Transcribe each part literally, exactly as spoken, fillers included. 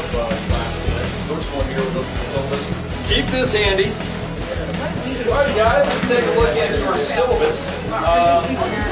of uh, class today. First one here with the syllabus. Keep this handy. Alright guys, let's take a look at your syllabus. Um,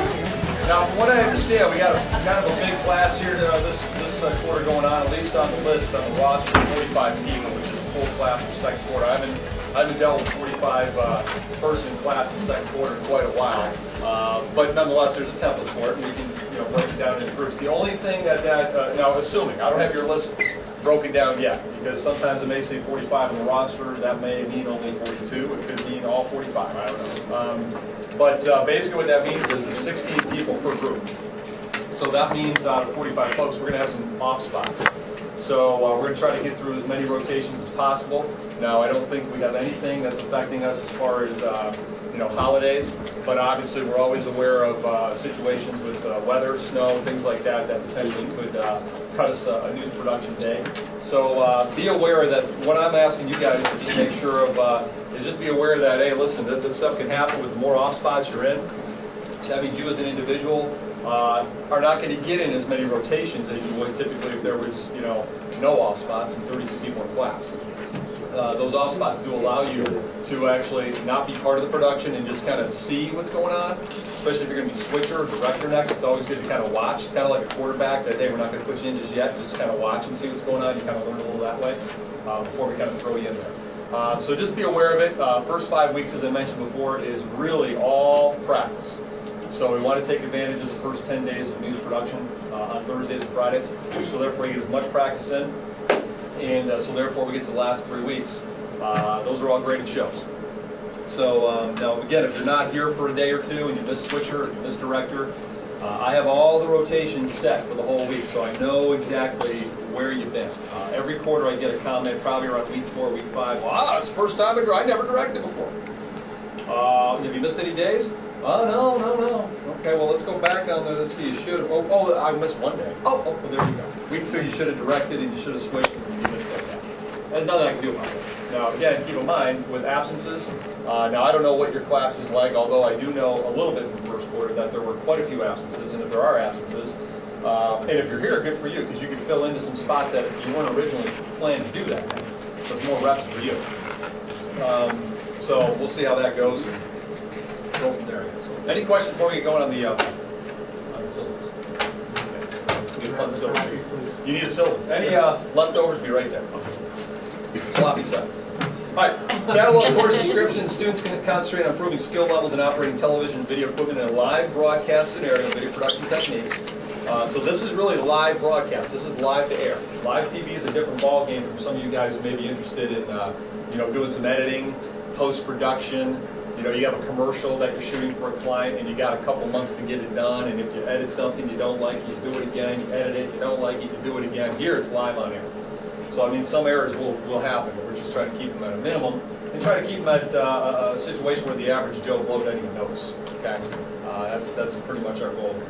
now from what I understand, we got a, kind of a big class here uh, this, this uh, quarter going on, at least on the list, on the roster, forty-five people, which is a full class for second quarter. I haven't, I haven't dealt with forty-five uh, person class in second quarter in quite a while, uh, but nonetheless there's a template for it and we can you know, break it down into groups. The only thing that, that uh, now assuming, I don't have your list broken down yet, because sometimes it may say forty-five on the roster, that may mean only forty-two, it could mean all forty-five, I don't know. Um, but uh, basically what that means is it's sixteen people per group. So that means out of forty-five folks, we're going to have some off spots. So uh, we're going to try to get through as many rotations as possible. Now, I don't think we have anything that's affecting us as far as uh, you know holidays, but obviously we're always aware of uh, situations with uh, weather, snow, things like that that potentially could uh, cut us a, a news production day. So uh, be aware that what I'm asking you guys to just make sure of uh, is just be aware that, hey, listen, this, this stuff can happen with the more off spots you're in. That means you as an individual uh, are not going to get in as many rotations as you would typically if there was, you know, no off spots and thirty-two people in class. Uh, those off spots do allow you to actually not be part of the production and just kind of see what's going on, especially if you're going to be switcher or director next. It's always good to kind of watch. It's kind of like a quarterback that, hey, we're not going to put you in just yet. Just kind of watch and see what's going on. You kind of learn a little that way uh, before we kind of throw you in there. Uh, so just be aware of it. Uh, first five weeks, as I mentioned before, is really all practice. So we want to take advantage of the first ten days of news production uh, on Thursdays and Fridays. So therefore, you get as much practice in. And uh, so therefore, we get to the last three weeks. Uh, those are all graded shows. So um, now, again, if you're not here for a day or two and you miss switcher or you miss director, uh, I have all the rotations set for the whole week, so I know exactly where you've been. Uh, every quarter I get a comment, probably around week four, week five. Wow, it's the first time I, I never directed before. Uh, have you missed any days? Oh, no, no, no. Okay, well, let's go back on the, let's see, you should have, oh, oh, I missed one day. Oh, oh, well, there you go. Week two, you should have directed and you should have switched and you missed that day. There's nothing I can do about it. Now, again, keep in mind, with absences, uh, now I don't know what your class is like, although I do know a little bit from the first quarter that there were quite a few absences, and if there are absences, uh, and if you're here, good for you, because you can fill into some spots that you weren't originally planning to do that. So it's more reps for you. Um, so we'll see how that goes. Go from there. So, any questions before we get going on the uh, on the syllabus? Okay. Get fun syllabus. You need a syllabus. Any uh, leftovers? Be right there. Sloppy seconds. All right. Catalog course description. Students can concentrate on improving skill levels in operating television and video equipment in a live broadcast scenario, video production techniques. Uh, so this is really live broadcast. This is live to air. Live T V is a different ball game for some of you guys who may be interested in, uh, you know, doing some editing, post production. You know, you have a commercial that you're shooting for a client and you got a couple months to get it done, and if you edit something you don't like, you do it again, you edit it, you don't like it, you do it again. Here it's live on air. So, I mean, some errors will, will happen, but we're just trying to keep them at a minimum and try to keep them at uh, a situation where the average Joe Blow doesn't even notice. Okay? Uh, that's, that's pretty much our goal.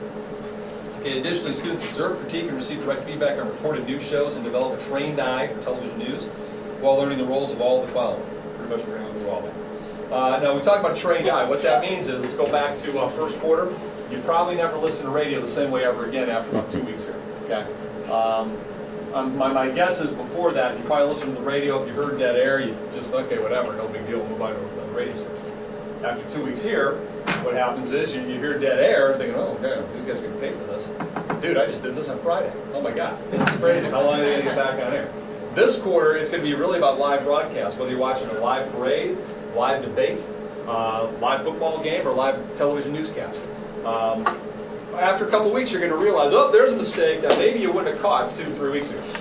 Okay, additionally, students observe, critique, and receive direct feedback on reported news shows and develop a trained eye for television news while learning the roles of all of the following. Pretty much we're going to go through all that. Uh, now, we talk about trained eye. What that means is, let's go back to uh, first quarter. You probably never listen to radio the same way ever again after about two weeks here. Okay. Um, um, my, my guess is before that, you probably listened to the radio. If you heard dead air, you just, okay, whatever, no big deal, move on to the radio station. After two weeks here, what happens is you, you hear dead air, thinking, oh, okay, these guys are going to pay for this. Dude, I just did this on Friday. Oh, my God. This is crazy. How long are they going to get back on air? This quarter, it's going to be really about live broadcast, whether you're watching a live parade, live debate, uh, live football game, or live television newscast. Um, after a couple weeks, you're going to realize, oh, there's a mistake that maybe you wouldn't have caught two, three weeks ago.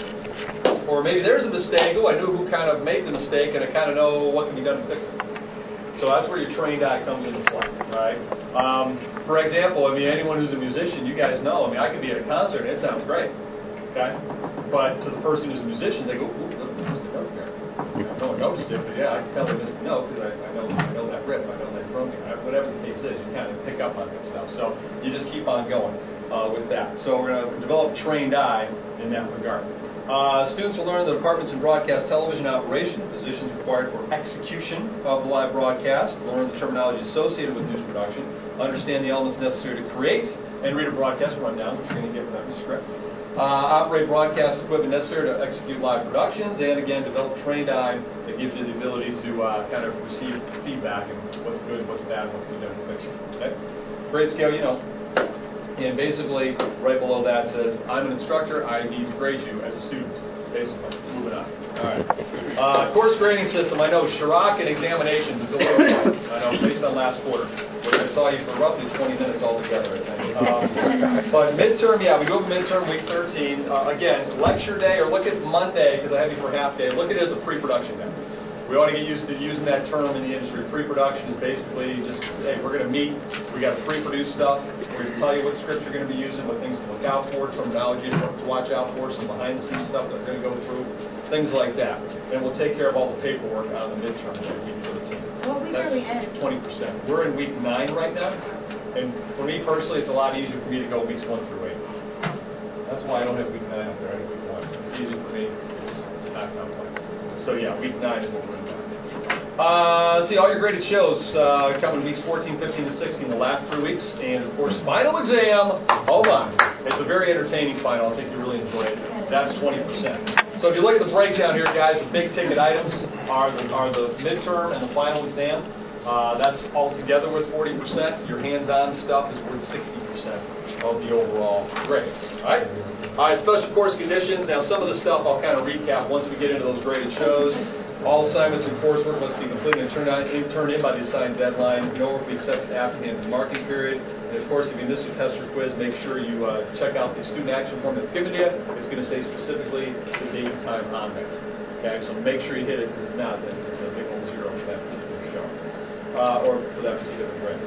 Or maybe there's a mistake, oh, I knew who kind of made the mistake, and I kind of know what can be done to fix it. So that's where your trained eye comes into play, right? Um, for example, I mean, anyone who's a musician, you guys know, I mean, I could be at a concert, and it sounds great, okay? But to the person who's a musician, they go, ooh, look, I missed a note there. No one noticed it, but yeah, I can tell I missed a note because I, I know I know that riff, I know that drum, whatever the case is, you kind of pick up on that stuff. So you just keep on going uh, with that. So we're going to develop a trained eye in that regard. Uh, students will learn the departments in broadcast television operation, positions required for execution of the live broadcast, learn the terminology associated with news production, understand the elements necessary to create and read a broadcast rundown, which you're going to get from that script. Uh, operate broadcast equipment necessary to execute live productions, and again, develop trained eye that gives you the ability to uh, kind of receive feedback and what's good, what's bad, what can be done to fix it. Okay? Grade scale, you know. And basically, right below that says, I'm an instructor, I need to grade you as a student. Basically, moving on. All right. Uh, course grading system, I know Chirac and examinations, it's a little hard. I know, based on last quarter, which I saw you for roughly twenty minutes altogether, I think. Um, but midterm, yeah, we go over midterm week thirteen. Uh, again, lecture day, or look at Monday, because I have you for half day, look at it as a pre-production day. We ought to get used to using that term in the industry. Pre-production is basically just, hey, we're going to meet, we got to pre-produce stuff, we're going to tell you what script you're going to be using, what things to look out for, terminology to watch out for, some behind-the-scenes stuff that we're going to go through, things like that. And we'll take care of all the paperwork on the midterm day, week thirteen. Well, we That's really added twenty percent. We're in week nine right now, and for me personally, it's a lot easier for me to go weeks one through eight. That's why I don't have week nine up there, I have week one. It's easy for me, it's not complex. So yeah, week nine is what we're in now. Uh, let's see, all your graded shows uh, come in weeks fourteen, fifteen, and sixteen, the last three weeks. And, of course, final exam. Oh, my. It's a very entertaining final. I think you really enjoy it. That's twenty percent. So if you look at the breakdown here, guys, the big-ticket items are the, are the midterm and the final exam. Uh, that's all together with forty percent. Your hands-on stuff is worth sixty percent of the overall grade. All right? All right, special course conditions. Now, some of the stuff I'll kind of recap once we get into those graded shows. All assignments and coursework must be completed and turned, out, turned in by the assigned deadline. No work will be accepted after the end of the marking period. And, of course, if you miss your test or quiz, make sure you uh, check out the student action form that's given to you. It's going to say specifically the date and time on that. Okay, so make sure you hit it, because if not, then it's a big old zero for that particular show, uh, or for that particular grade.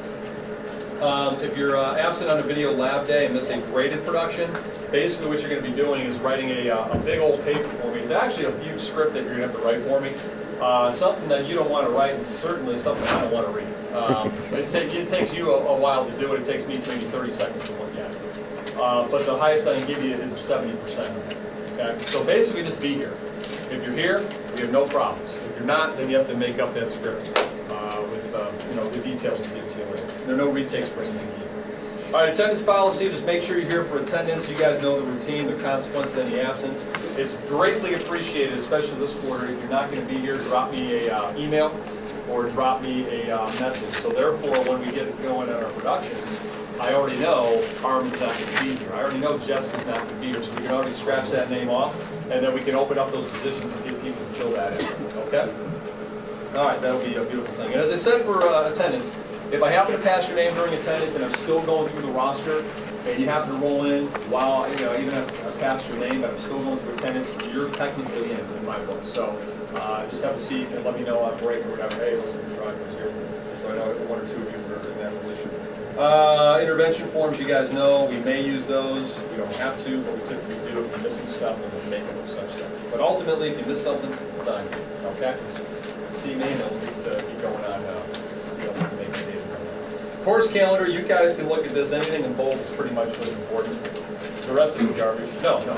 Um, if you're uh, absent on a video lab day and miss a graded production, basically what you're going to be doing is writing a, uh, a big old paper for me. It's actually a huge script that you're going to have to write for me. Uh, something that you don't want to write, and certainly something I don't want to read. Um, it, take, it takes you a, a while to do it. It takes me maybe thirty seconds to look at it. Uh, but the highest I can give you is seventy percent. Okay? So basically just be here. If you're here, we have no problems. If you're not, then you have to make up that script uh, with uh, you know the details and give to you later. There are no retakes for anything. All right, attendance policy, just make sure you're here for attendance. You guys know the routine, the consequences of any absence. It's greatly appreciated, especially this quarter. If you're not going to be here, drop me a uh, email or drop me a uh, message. So therefore, when we get going on our productions, I already know Armin's not going to be here. I already know Jessica's not going to be here, so we can already scratch that name off, and then we can open up those positions and get people to fill that in. Okay? All right, that'll be a beautiful thing. And as I said for uh, attendance, if I happen to pass your name during attendance and I'm still going through the roster, and you happen to roll in while, you know, even if I passed your name, but I'm still going through attendance, you're technically in, in my book. So uh, just have a seat and let me know on break or whatever. Hey, listen, Ron was here. So I know one or two of you are in that position. Uh, intervention forms, you guys know, we may use those. We don't have to, but we typically do if we're missing stuff and we're making up such stuff. But ultimately, if you miss something, it's on you. Okay? See me and it'll keep, uh, keep going on now. You know, make it. Course calendar, you guys can look at this. Anything in bold is pretty much what's important. The rest of it's garbage. No, no.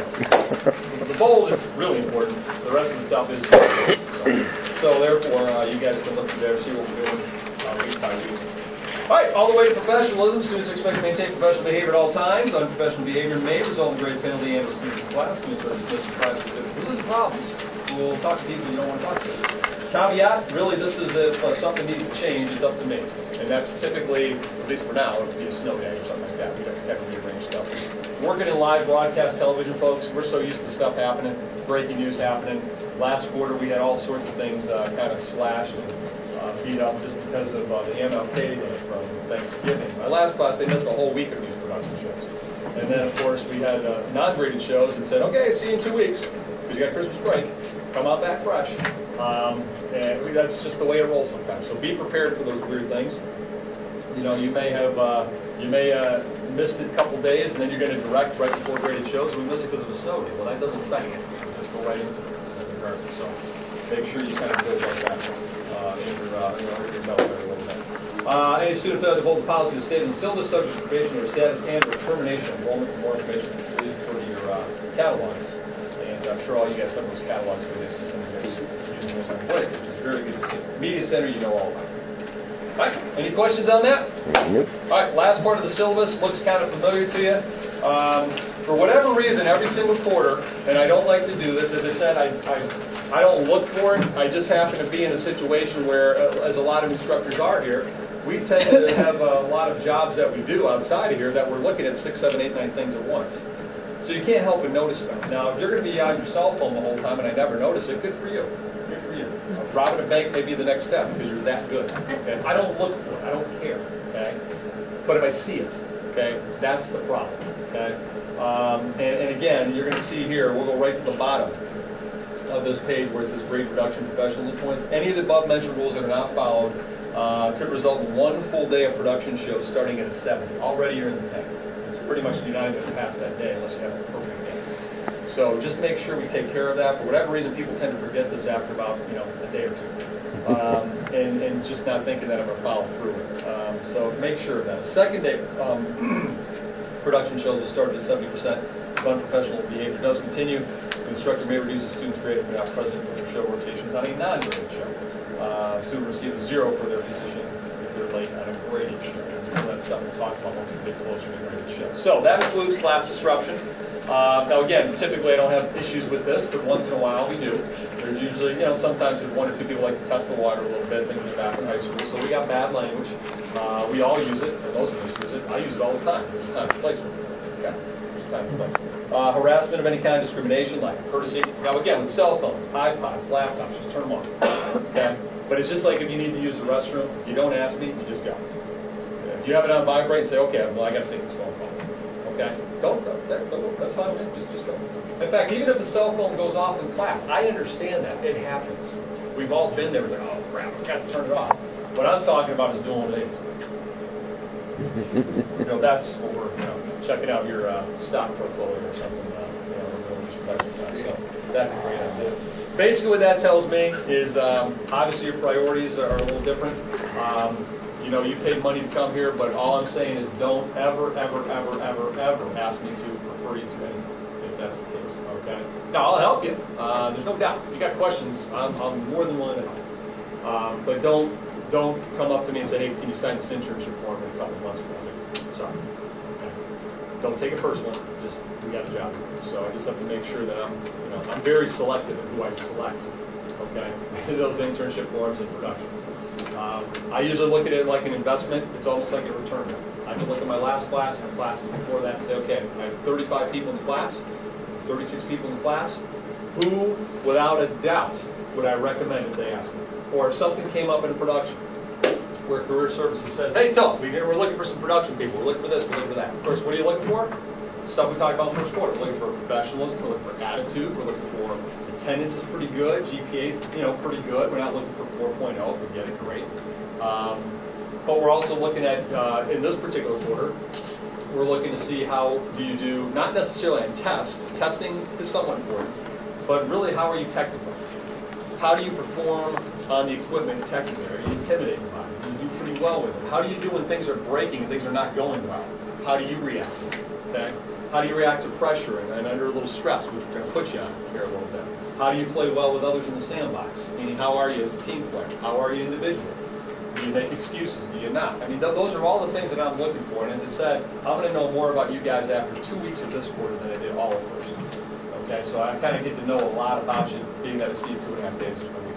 The bold is really important. The rest of the stuff is garbage. So, so therefore, uh, you guys can look through there and see what we're doing uh, week by week. All right, all the way to professionalism. Students are expected to maintain professional behavior at all times. Unprofessional behavior may result in grade penalty and receive from class. Students are dismissed from class because this is problems. We'll talk to people you don't want to talk to. Caveat, really, this is if uh, something needs to change, it's up to me. And that's typically, at least for now, it would be a snow day or something like that. We'd have to kind of rearrange stuff. Working in live broadcast television, folks, we're so used to stuff happening, breaking news happening. Last quarter, we had all sorts of things uh, kind of slashed and uh, beat up just because of uh, the M L K Day from Thanksgiving. My last class, they missed a whole week of news production shows. And then, of course, we had uh, non-graded shows and said, okay, see you in two weeks, because you got Christmas break. Come out back fresh. Um, and we, that's just the way it rolls sometimes. So be prepared for those weird things. You know, you may have uh, you may uh, missed it a couple days, and then you're going to direct right before graded shows. We miss it because of a snow day. Well, that doesn't affect it. You just go right into it. Regardless. So make sure you kind of build up that uh, in your uh, you know, in your belt there a little bit. Uh, any student failed to hold the policy of statement syllabus subject to probation or status and or termination enrollment. For more information, please refer to your uh, catalogs. I'm sure all you guys have those catalogs for this. Some of you guys using those on break, which is very good to see. Media Center, you know all about it. All right, any questions on that? Nope. All right, last part of the syllabus looks kind of familiar to you. Um, for whatever reason, every single quarter, and I don't like to do this, as I said, I, I, I don't look for it. I just happen to be in a situation where, uh, as a lot of instructors are here, we tend to have a lot of jobs that we do outside of here that we're looking at six, seven, eight, nine things at once. So you can't help but notice them. Now, if you're going to be on your cell phone the whole time and I never notice it, good for you. Good for you. Uh, robbing a bank may be the next step because you're that good. Okay? I don't look for it. I don't care. Okay? But if I see it, okay, that's the problem. Okay? Um, and, and again, you're going to see here, we'll go right to the bottom of this page where it says grade production professional points. Any of the above mentioned rules that are not followed uh, could result in one full day of production show starting at a seventy. Already you're in the tank. It's pretty much you're not even going to pass that day unless you have a perfect day. So just make sure we take care of that. For whatever reason, people tend to forget this after about you know a day or two, um, and, and just not thinking that I'm going to follow through. Um, so make sure of that. Second day um, production shows will start at seventy percent. If unprofessional behavior does continue, the instructor may reduce the student's grade if they're not present for their show rotations on a non-graded show. Uh, student receives zero for their position if they're late on a graded show. So that's stuff we'll talk about once we get closer to graded show. So that includes class disruption. Uh, now again, typically I don't have issues with this, but once in a while we do. There's usually, you know, sometimes there's one or two people like to test the water a little bit, things are back in high school, so we got bad language. Uh, we all use it, or most of us use it. I use it all the time. There's time and place for it. Okay? There's time and place. Uh, harassment of any kind, discrimination, lack of courtesy. Now again, with cell phones, iPods, laptops, just turn them off. Okay? But it's just like if you need to use the restroom, you don't ask me, you just go. If you have it on vibrate and say, okay, well, I got to take this phone call. Okay? Don't go. That, that's fine. Just, just go. In fact, even if the cell phone goes off in class, I understand that. It happens. We've all been there. It's like, oh, crap, I've got to turn it off. What I'm talking about is doing what it is. You know, that's what we're, you know, checking out your uh, stock portfolio or something. Uh, you know, we're doing this so that'd be a great idea. Basically, what that tells me is um, obviously your priorities are a little different. Um, you know, you paid money to come here, but all I'm saying is don't ever, ever, ever, ever, ever ask me to refer you to anything, if that's the case. Okay? Now, I'll help you. Uh, there's no doubt. If you got questions, I'm, I'm more than willing to help. Um, but don't don't come up to me and say, hey, can you sign this internship form in a couple of months? I was like, sorry. Okay. Don't take it personally. Just we got a job. So I just have to make sure that I'm, you know, I'm very selective in who I select. Okay, those internship forms and productions. Um, I usually look at it like an investment. It's almost like a return. I can look at my last class and the classes before that and say, okay, I have thirty-five people in the class, thirty-six people in the class. Who, without a doubt, would I recommend if they ask me? Or if something came up in a production where Career Services says, hey, Tom, we're looking for some production people. We're looking for this, we're looking for that. Of course, what are you looking for? Stuff we talked about in the first quarter. We're looking for professionalism. We're looking for attitude. We're looking for attendance is pretty good. G P A's, you know, pretty good. We're not looking for four point oh. If we get it, great. Um, but we're also looking at, uh, in this particular quarter, we're looking to see how do you do, not necessarily on test. Testing is somewhat important. But really, how are you technical? How do you perform on the equipment technically? Are you intimidated by it? Do you do pretty well with it? How do you do when things are breaking and things are not going well? How do you react to it? Okay? How do you react to pressure and, and under a little stress, which is going to put you on here a little bit? How do you play well with others in the sandbox? Meaning, how are you as a team player? How are you individually? Do you make excuses? Do you not? I mean, th- those are all the things that I'm looking for. And as I said, I'm going to know more about you guys after two weeks of this quarter than I did all of first. Okay, so I kind of get to know a lot about you, being that I see you two and a half days a week.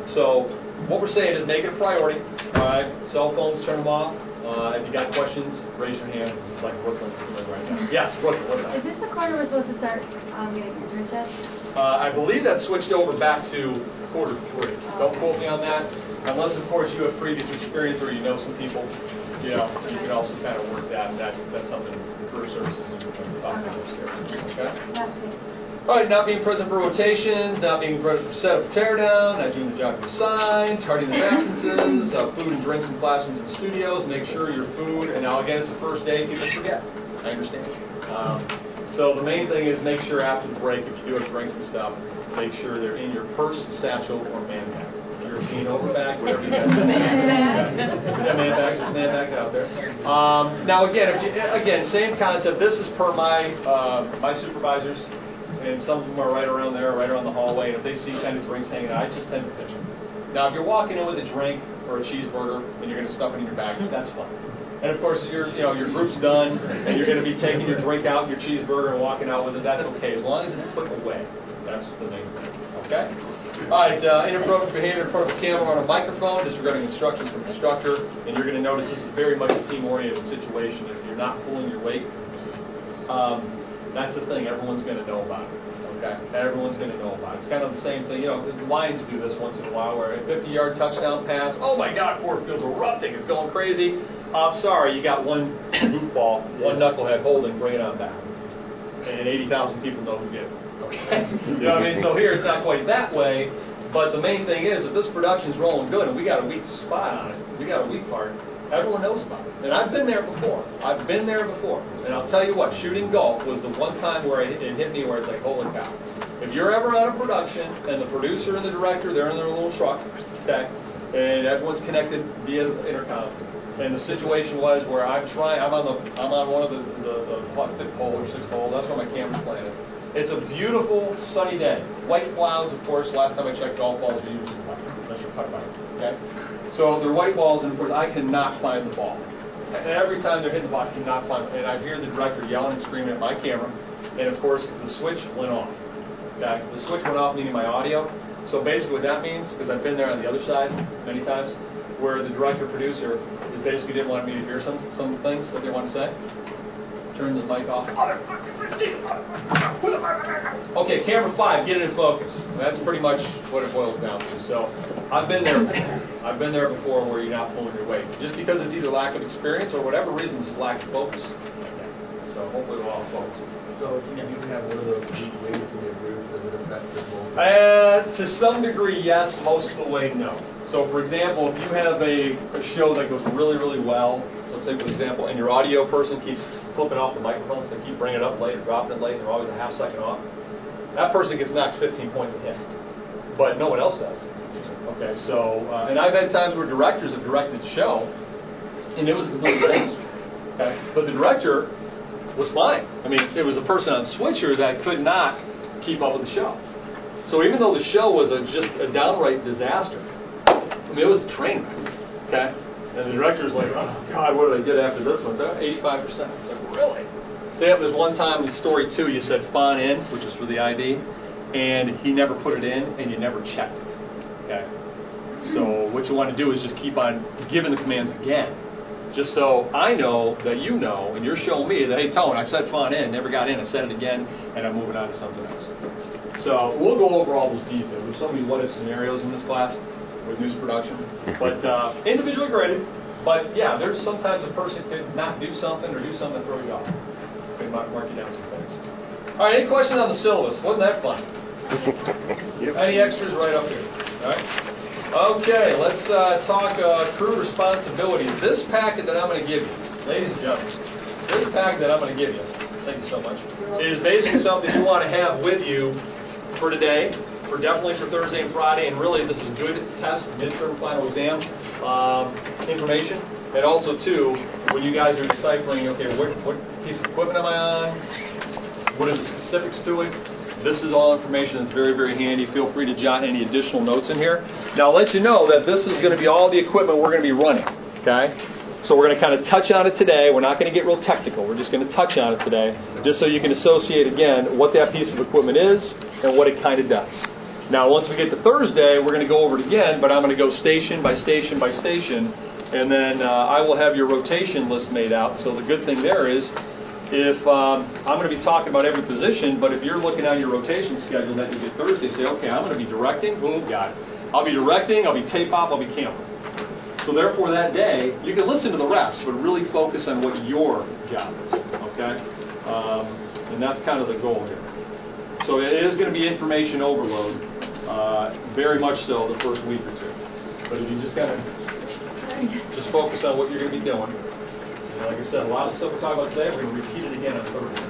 So what we're saying is make it a priority. All right, cell phones, turn them off. Uh, if you got questions, raise your hand, like Brooklyn right now. Yes, Brooklyn, what's up? Is this the quarter we're supposed to start um, getting internships? Uh, I believe that switched over back to quarter three. Oh. Don't quote me on that, unless of course you have previous experience or you know some people. You know, okay. You can also kind of work that. That that's something Career Services is talking about upstairs. Okay. Okay. All right, not being present for rotations, not being present for setup or teardown, not doing the job you're assigned, tardiness absences, uh, food and drinks in classrooms and studios. Make sure your food, and now again, it's the first day, people forget. I understand. Um, so the main thing is make sure after the break, if you do have drinks and stuff, make sure they're in your purse, satchel, or man bag. European overbag, whatever you got. Man bags, there's man bags out there. Um, now again, if you, again, same concept. This is per my uh, my supervisors. and some of them are right around there, right around the hallway. And if they see kind of drinks hanging out, I just tend to pitch them. Now, if you're walking in with a drink or a cheeseburger and you're going to stuff it in your bag, that's fine. And of course, your you know your group's done, and you're going to be taking your drink out, your cheeseburger, and walking out with it. That's okay, as long as it's put away. That's the main thing. Okay. All right. Uh, inappropriate behavior in front of a camera on a microphone, disregarding instructions from the instructor, and you're going to notice this is very much a team-oriented situation. If you're not pulling your weight, um, that's the thing. Everyone's going to know about it. Okay. Everyone's going to know about it. It's kind of the same thing. You know, the Lions do this once in a while, where a fifty-yard touchdown pass. Oh my God, Ford Field's erupting. It's going crazy. I'm sorry, you got one goofball, one knucklehead holding, bring it on back. And eighty thousand people know who did it. Okay? You know what I mean? So here it's not quite that way, but the main thing is, if this production's rolling good and we got a weak spot on it, we got a weak part, everyone knows about it. And I've been there before. I've been there before. And I'll tell you what, shooting golf was the one time where it, it hit me where it's like, holy cow. If you're ever on a production and the producer and the director, they're in their little truck, okay, and everyone's connected via intercom, and the situation was where I'm trying, I'm on the, I'm on one of the, the, the what, fifth hole or sixth hole. That's where my camera's planted. It's a beautiful sunny day. White clouds, of course. Last time I checked, golf balls are usually white, unless you're cut by it. Okay, so they're white balls, and of course I cannot find the ball. And every time they're hitting the ball, I cannot find it. And I hear the director yelling and screaming at my camera, and of course the switch went off. Okay, the switch went off, meaning my audio. So basically what that means, because I've been there on the other side many times, where the director-producer is basically didn't want me to hear some some things that they want to say. Turn the mic off. Okay, camera five, get it in focus. That's pretty much what it boils down to. So I've been there before. I've been there before where you're not pulling your weight. Just because it's either lack of experience or whatever reason, it's just lack of focus. So hopefully we'll all focus. So if you have one of those weak wings in your group, does it affect the whole? Uh, to some degree, yes. Most of the way, no. So, for example, if you have a, a show that goes really, really well, let's say, for example, and your audio person keeps flipping off the microphone, so they keep bringing it up late or dropping it late, and they're always a half second off, that person gets knocked fifteen points a hit. But no one else does. Okay, so, uh, and I've had times where directors have directed the show, and it was a complete disaster. Okay, but the director was fine. I mean, it was a person on switcher that could not keep up with the show. So even though the show was a, just a downright disaster, I mean, it was a train wreck, okay? And the director's like, oh, God, what did I get after this one? So eighty-five percent. It's like, really? So yeah, there's one time in story two, you said font in, which is for the I D, and he never put it in, and you never checked it, okay? So what you want to do is just keep on giving the commands again, just so I know that you know, and you're showing me that, hey, Tone, I said font in, never got in, I said it again, and I'm moving on to something else. So we'll go over all those details. There's so many what-if scenarios in this class with news production, but uh, individually graded. But yeah, there's sometimes a person could not do something or do something to throw you off. Could mark you down some things. All right, any questions on the syllabus? Wasn't that fun? Yep. Any extras right up here? All right. Okay, let's uh, talk uh, crew responsibilities. This packet that I'm going to give you, ladies and gentlemen, this packet that I'm going to give you, thank you so much, is basically something you want to have with you for today, for definitely for Thursday and Friday, and really this is good test, midterm, final exam um, information, and also too, when you guys are deciphering, okay, what, what piece of equipment am I on? What are the specifics to it? This is all information that's very, very handy. Feel free to jot any additional notes in here. Now, I'll let you know that this is going to be all the equipment we're going to be running, okay? So we're going to kind of touch on it today. We're not going to get real technical. We're just going to touch on it today, just so you can associate, again, what that piece of equipment is and what it kind of does. Now, once we get to Thursday, we're going to go over it again, but I'm going to go station by station by station, and then uh, I will have your rotation list made out. So the good thing there is, if um, I'm going to be talking about every position, but if you're looking at your rotation schedule that you get Thursday, say, okay, I'm going to be directing, boom, got it. I'll be directing, I'll be tape op, I'll be camera. So therefore that day, you can listen to the rest, but really focus on what your job is, okay? Um, and that's kind of the goal here. So it is going to be information overload, uh, very much so the first week or two. But if you just kind of just focus on what you're going to be doing. And like I said, a lot of stuff we're talking about today, we're going to repeat it again on Thursday.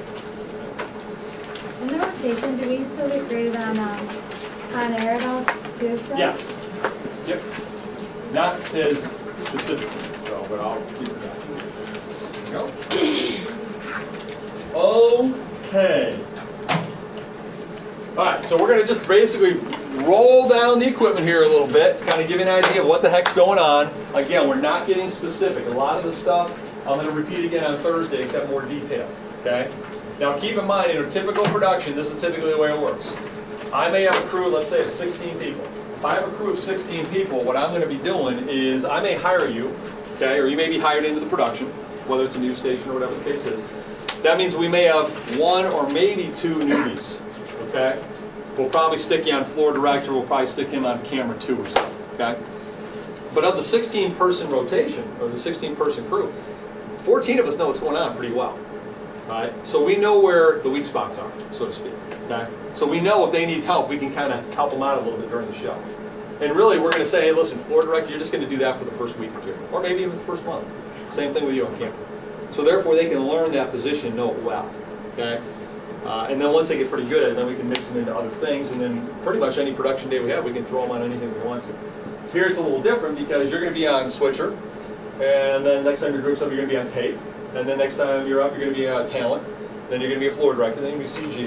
In the rotation, do we still get graded on um, on air at all too? So? Yeah. Yep. Not as specific, though, but I'll keep it that. There we go. Okay. Alright, so we're going to just basically roll down the equipment here a little bit, kind of give you an idea of what the heck's going on. Again, we're not getting specific. A lot of the stuff I'm going to repeat again on Thursday, except more detail. Okay? Now keep in mind, in a typical production, this is typically the way it works. I may have a crew, let's say, of sixteen people. If I have a crew of sixteen people, what I'm going to be doing is I may hire you, okay, or you may be hired into the production, whether it's a news station or whatever the case is. That means we may have one or maybe two newbies. Okay? We'll probably stick you on floor director. We'll probably stick him on camera two or something. Okay? But of the sixteen-person rotation, or the sixteen-person crew, fourteen of us know what's going on pretty well. Right? So we know where the weak spots are, so to speak. Okay? So we know if they need help, we can kind of help them out a little bit during the show. And really, we're going to say, hey, listen, floor director, you're just going to do that for the first week or two. Or maybe even the first month. Same thing with you on camera. So therefore, they can learn that position and know it well. Okay? Uh, and then once they get pretty good at it, then we can mix them into other things, and then pretty much any production day we have, we can throw them on anything we want to. Here it's a little different because you're going to be on switcher, and then next time your group's up, you're going to be on tape, and then next time you're up, you're going to be on talent, then you're going to be a floor director, then you're going to be C G.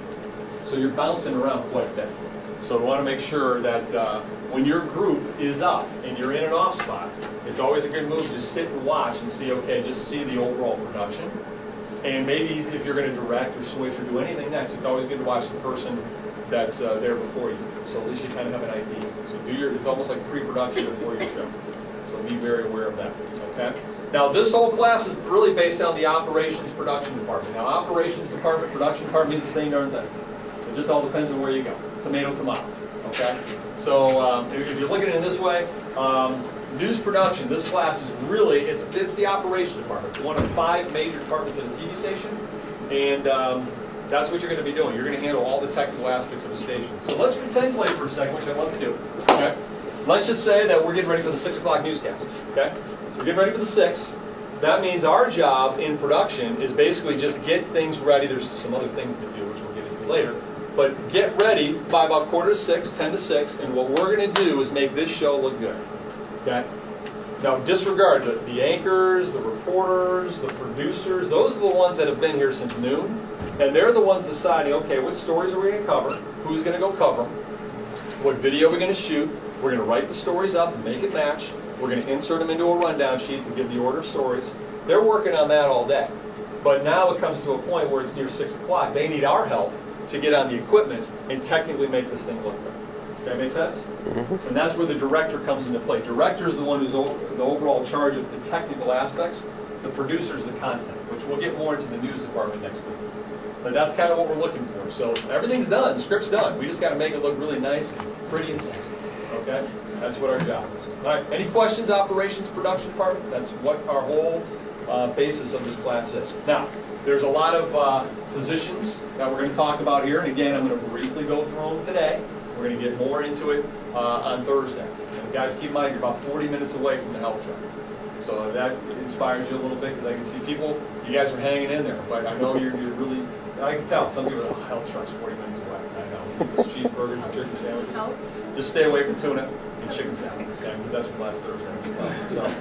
So you're bouncing around quite a bit. So we want to make sure that uh, when your group is up and you're in an off spot, it's always a good move to just sit and watch and see, okay, just see the overall production. And maybe if you're going to direct or switch or do anything next, it's always good to watch the person that's uh, there before you. So at least you kind of have an idea. So do your, it's almost like pre-production before your show. So be very aware of that. Okay. Now this whole class is really based on the operations production department. Now operations department, production department means the same darn thing. It just all depends on where you go. Tomato, tomato. Okay. So um, if, if you're looking at it this way. Um, News production, this class is really, it's, it's the operations department. It's one of five major departments at a T V station, and um, that's what you're going to be doing. You're going to handle all the technical aspects of the station. So let's pretend play for a second, which I'd love to do. Okay? Let's just say that we're getting ready for the six o'clock newscast. Okay? So we're getting ready for the six. That means our job in production is basically just get things ready. There's some other things to do, which we'll get into later. But get ready by about quarter to six, ten to six, and what we're going to do is make this show look good. Okay? Now disregard the, the anchors, the reporters, the producers. Those are the ones that have been here since noon. And they're the ones deciding, okay, what stories are we going to cover? Who's going to go cover them? What video are we going to shoot? We're going to write the stories up and make it match. We're going to insert them into a rundown sheet to give the order of stories. They're working on that all day. But now it comes to a point where it's near six o'clock. They need our help to get on the equipment and technically make this thing look good. Does that make sense? Mm-hmm. And that's where the director comes into play. Director is the one who's over, the overall charge of the technical aspects. The producer is the content, which we'll get more into the news department next week. But that's kind of what we're looking for. So everything's done. The script's done. We just got to make it look really nice and pretty and sexy. Okay? That's what our job is. All right. Any questions, operations, production department? That's what our whole uh, basis of this class is. Now, there's a lot of uh, positions that we're going to talk about here. And again, I'm going to briefly go through them today. We're going to get more into it uh, on Thursday. And guys, keep in mind, you're about forty minutes away from the health truck. So that inspires you a little bit because I can see people, you guys are hanging in there. But I know you're, you're really, I can tell. Some people are, oh, health truck's forty minutes away. I know. It's cheeseburgers and chicken sandwiches. Just stay away from tuna and chicken salad. Okay? Because that's from last Thursday. I'm just telling you. So,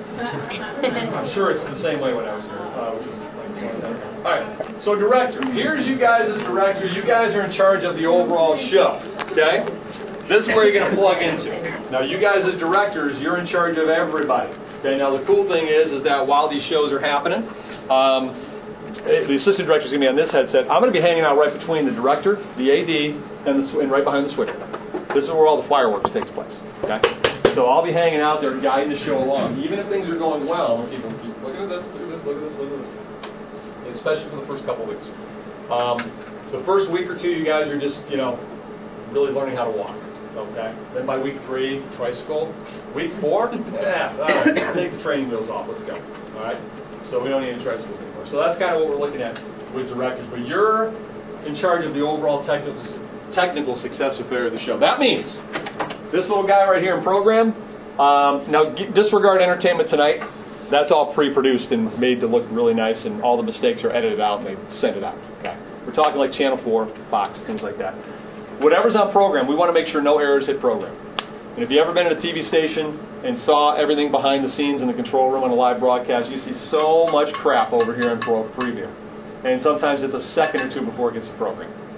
I'm sure it's the same way when I was here, uh, which was like a long time ago. All right. So director. Here's you guys as director. You guys are in charge of the overall show. Okay? This is where you're going to plug into. Now, you guys as directors, you're in charge of everybody. Okay. Now, the cool thing is, is that while these shows are happening, um, the assistant director is going to be on this headset. I'm going to be hanging out right between the director, the A D, and, the, and right behind the switcher. This is where all the fireworks takes place. Okay. So I'll be hanging out there, guiding the show along. Even if things are going well, people keep looking at this, look at this, look at this, look at this. Especially for the first couple of weeks. Um, the first week or two, you guys are just, you know, really learning how to walk. Okay. Then by week three, tricycle. Week four, yeah, all right, take the training wheels off. Let's go. All right. So we don't need any tricycles anymore. So that's kind of what we're looking at with directors. But you're in charge of the overall technical technical success affair of the show. That means this little guy right here in program. Um, now disregard entertainment tonight. That's all pre-produced and made to look really nice, and all the mistakes are edited out and they send it out. Okay. We're talking like Channel four, Fox, things like that. Whatever's on program, we want to make sure no errors hit program. And if you've ever been at a T V station and saw everything behind the scenes in the control room on a live broadcast, you see so much crap over here in pro preview. And sometimes it's a second or two before it gets to program.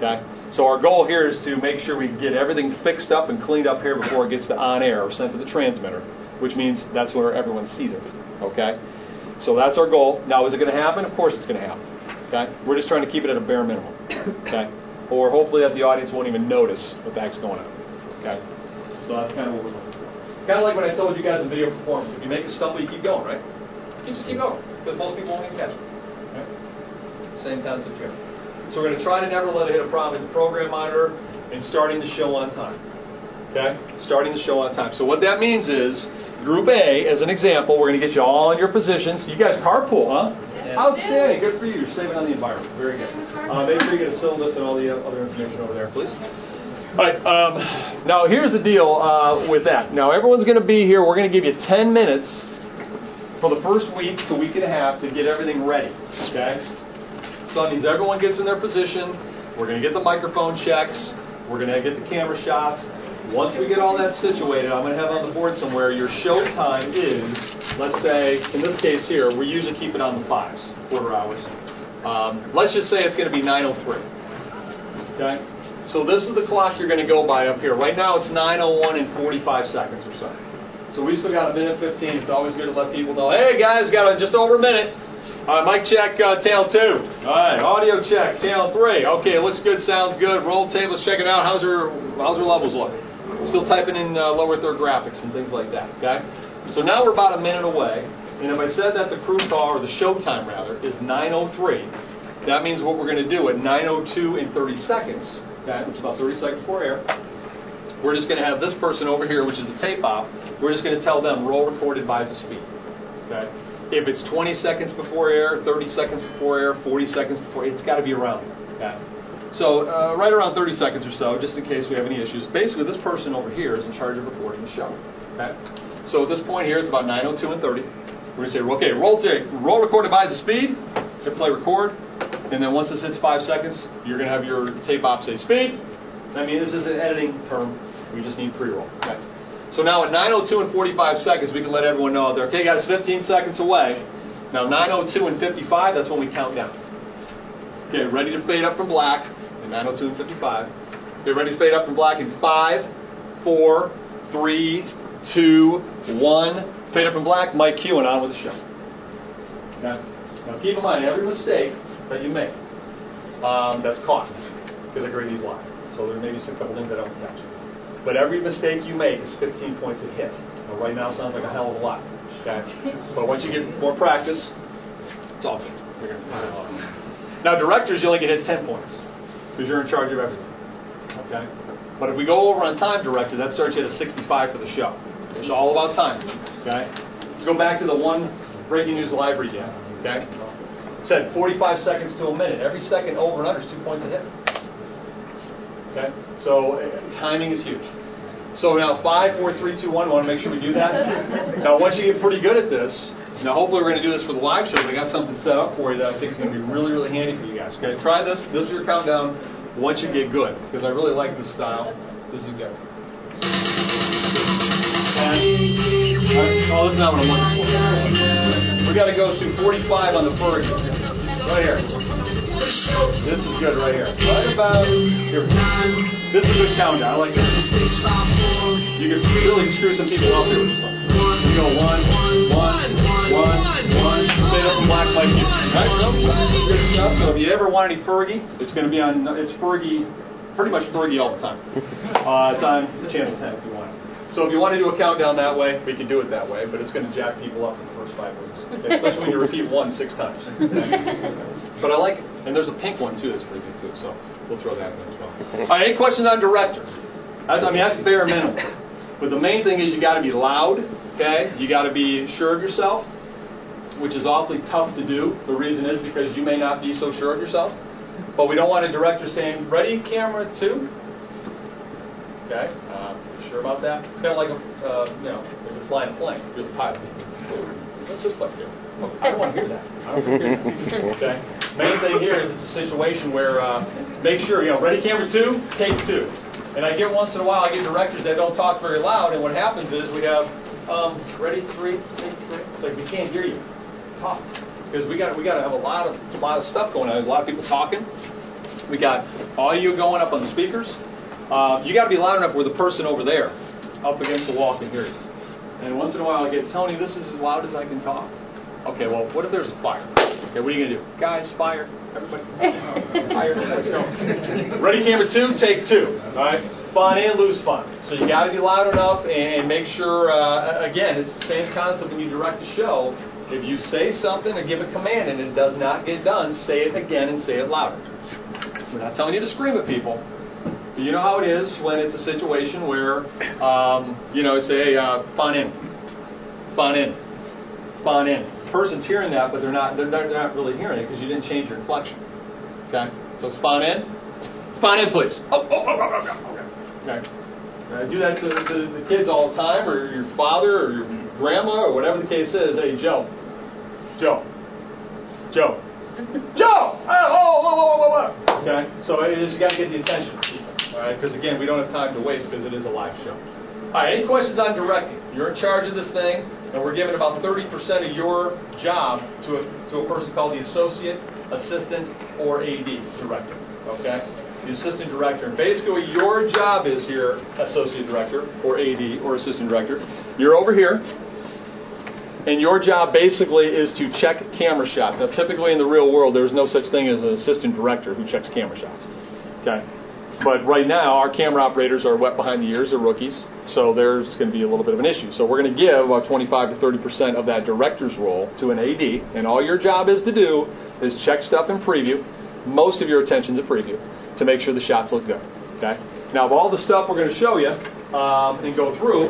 Okay? So our goal here is to make sure we get everything fixed up and cleaned up here before it gets to on air or sent to the transmitter, which means that's where everyone sees it. Okay? So that's our goal. Now, is it going to happen? Of course it's going to happen. Okay? We're just trying to keep it at a bare minimum. Okay? Or hopefully that the audience won't even notice what the heck's going on. Okay? So that's kind of what we're looking for. Kind of like when I told you guys in video performance, if you make a stumble, you keep going, right? You just keep going, because most people won't even catch it. Okay? Same concept here. So we're going to try to never let it hit a problem with the program monitor and starting the show on time. Okay? Starting the show on time. So what that means is, Group A, as an example, we're going to get you all in your positions. You guys carpool, huh? Yes. Outstanding. Good for you. You're saving on the environment. Very good. Uh, make sure you get a syllabus and all the other information over there, please. All right. Um, now, here's the deal uh, with that. Now, everyone's going to be here. We're going to give you ten minutes for the first week to week and a half to get everything ready. Okay? So that means everyone gets in their position. We're going to get the microphone checks. We're going to get the camera shots. Once we get all that situated, I'm going to have on the board somewhere your show time is, let's say, in this case here, we usually keep it on the fives, quarter hours. Um, let's just say it's going to be nine oh three. Okay? So this is the clock you're going to go by up here. Right now it's nine oh one and forty-five seconds or so. So we still got a minute fifteen. It's always good to let people know, hey guys, got a, just over a minute. All right, mic check, uh, tail two. All right, audio check, tail three. Okay, it looks good, sounds good. Roll tape, let's check it out. How's your, how's your levels look? Still typing in uh, lower third graphics and things like that, okay? So now we're about a minute away, and if I said that the crew call, or the show time rather, is nine oh three, that means what we're going to do at nine oh two and thirty seconds, okay, which is about thirty seconds before air, we're just going to have this person over here, which is the tape op, we're just going to tell them, roll record, advise the speed, okay? If it's twenty seconds before air, thirty seconds before air, forty seconds before air, it's got to be around there, okay? So uh, right around thirty seconds or so, just in case we have any issues. Basically, this person over here is in charge of recording the show. Okay? So at this point here, it's about nine oh two and thirty. We're going to say, okay, roll take, roll record, advise the speed, hit play record, and then once this hits five seconds, you're going to have your tape op say speed. I mean, this is an editing term. We just need pre-roll. Okay? So now at nine oh two and forty-five seconds, we can let everyone know, they're, okay guys, fifteen seconds away. Now nine oh two and fifty-five, that's when we count down. Okay, ready to fade up from black. nine oh two and fifty-five. Get ready to fade up in black in five, four, three, two, one. Fade up in black, Mike Q, and on with the show. Okay? Now keep in mind, every mistake that you make, um, that's caught, because I grade these live. So there may be a couple things I don't catch. But every mistake you make is fifteen points a hit. Now right now sounds like a hell of a lot. Okay? But once you get more practice, it's all good. You're gonna now directors, you only get hit ten points. Because you're in charge of everything. Okay? But if we go over on time director, that starts you at a sixty-five for the show. It's all about time. Okay? Let's go back to the one breaking news library again. Okay? It said forty-five seconds to a minute. Every second over and under is two points a hit. Okay? So uh, timing is huge. So now five, four, three, two, one. I want to make sure we do that. Now once you get pretty good at this, now hopefully we're going to do this for the live shows. I got something set up for you that I think is going to be really, really handy for you guys. Okay, try this. This is your countdown once you get good, because I really like this style. This is good. And, right, oh, this is not what I'm looking for. We got to go to forty-five on the Fergie. Right here. This is good right here. Right about here. This is a good countdown. I like this. You can really screw some people up here with this one. You go one, one, one, one. Fade up in black like you. Right? So, good stuff. So if you ever want any Fergie, it's going to be on. It's Fergie, pretty much Fergie all the time. Uh, it's on channel ten if you want it. So if you want to do a countdown that way, we can do it that way, but it's going to jack people up in the first five minutes, okay? Especially when you repeat one six times. Okay? But I like it. And there's a pink one too that's pretty good too, so we'll throw that in there as well. All right, any questions on director? I, I mean, that's bare minimum. But the main thing is you got to be loud, okay? You got to be sure of yourself, which is awfully tough to do. The reason is because you may not be so sure of yourself. But we don't want a director saying, ready, camera, two. Okay? Uh, you sure about that? It's kind of like, a, uh, you know, if you're flying a plane. You're the pilot. What's this plane do? Well, I don't want to hear that. I don't want to hear that. Okay? Main thing here is it's a situation where uh, make sure, you know, ready, camera, two, take two. And I get once in a while, I get directors that don't talk very loud, and what happens is we have, um, ready, three, take three. It's like, we can't hear you. Talk. Because we got we got to have a lot of a lot of stuff going on. There's a lot of people talking. We got audio going up on the speakers. Uh, you got to be loud enough where the person over there, up against the wall, can hear you. And once in a while I get, Tony, this is as loud as I can talk. Okay, well, what if there's a fire? Okay, what are you going to do? Guys, fire. Everybody. Fire. Let's go. Ready, camera two, take two. All right? Fun and loose fun. So you got to be loud enough and make sure, uh, again, it's the same concept when you direct a show. If you say something or give a command and it does not get done, say it again and say it louder. We're not telling you to scream at people. But you know how it is when it's a situation where, um, you know, say, uh, fun in. Fun in. Fun in. The person's hearing that, but they're not, they're not, they're not really hearing it because you didn't change your inflection. Okay? So spawn in. Spawn in, please. Oh, oh, oh, oh, oh, oh. Okay. Uh, do that to, to the kids all the time, or your father, or your grandma, or whatever the case is. Hey, Joe. Joe. Joe. Joe! Oh, oh, oh, oh, oh, oh. Okay? So it is, you got to get the attention. All right? Because, again, we don't have time to waste because it is a live show. All right, any questions on directing? You're in charge of this thing, and we're giving about thirty percent of your job to a, to a person called the associate, assistant, or A D director. Okay? The assistant director. And basically what your job is here, associate director, or A D, or assistant director, you're over here, and your job basically is to check camera shots. Now, typically in the real world, there's no such thing as an assistant director who checks camera shots. Okay? But right now, our camera operators are wet behind the ears, they're rookies, so there's going to be a little bit of an issue. So we're going to give about twenty-five to thirty percent of that director's role to an A D, and all your job is to do is check stuff in preview. Most of your attention's at preview to make sure the shots look good. Okay? Now, of all the stuff we're going to show you um, and go through,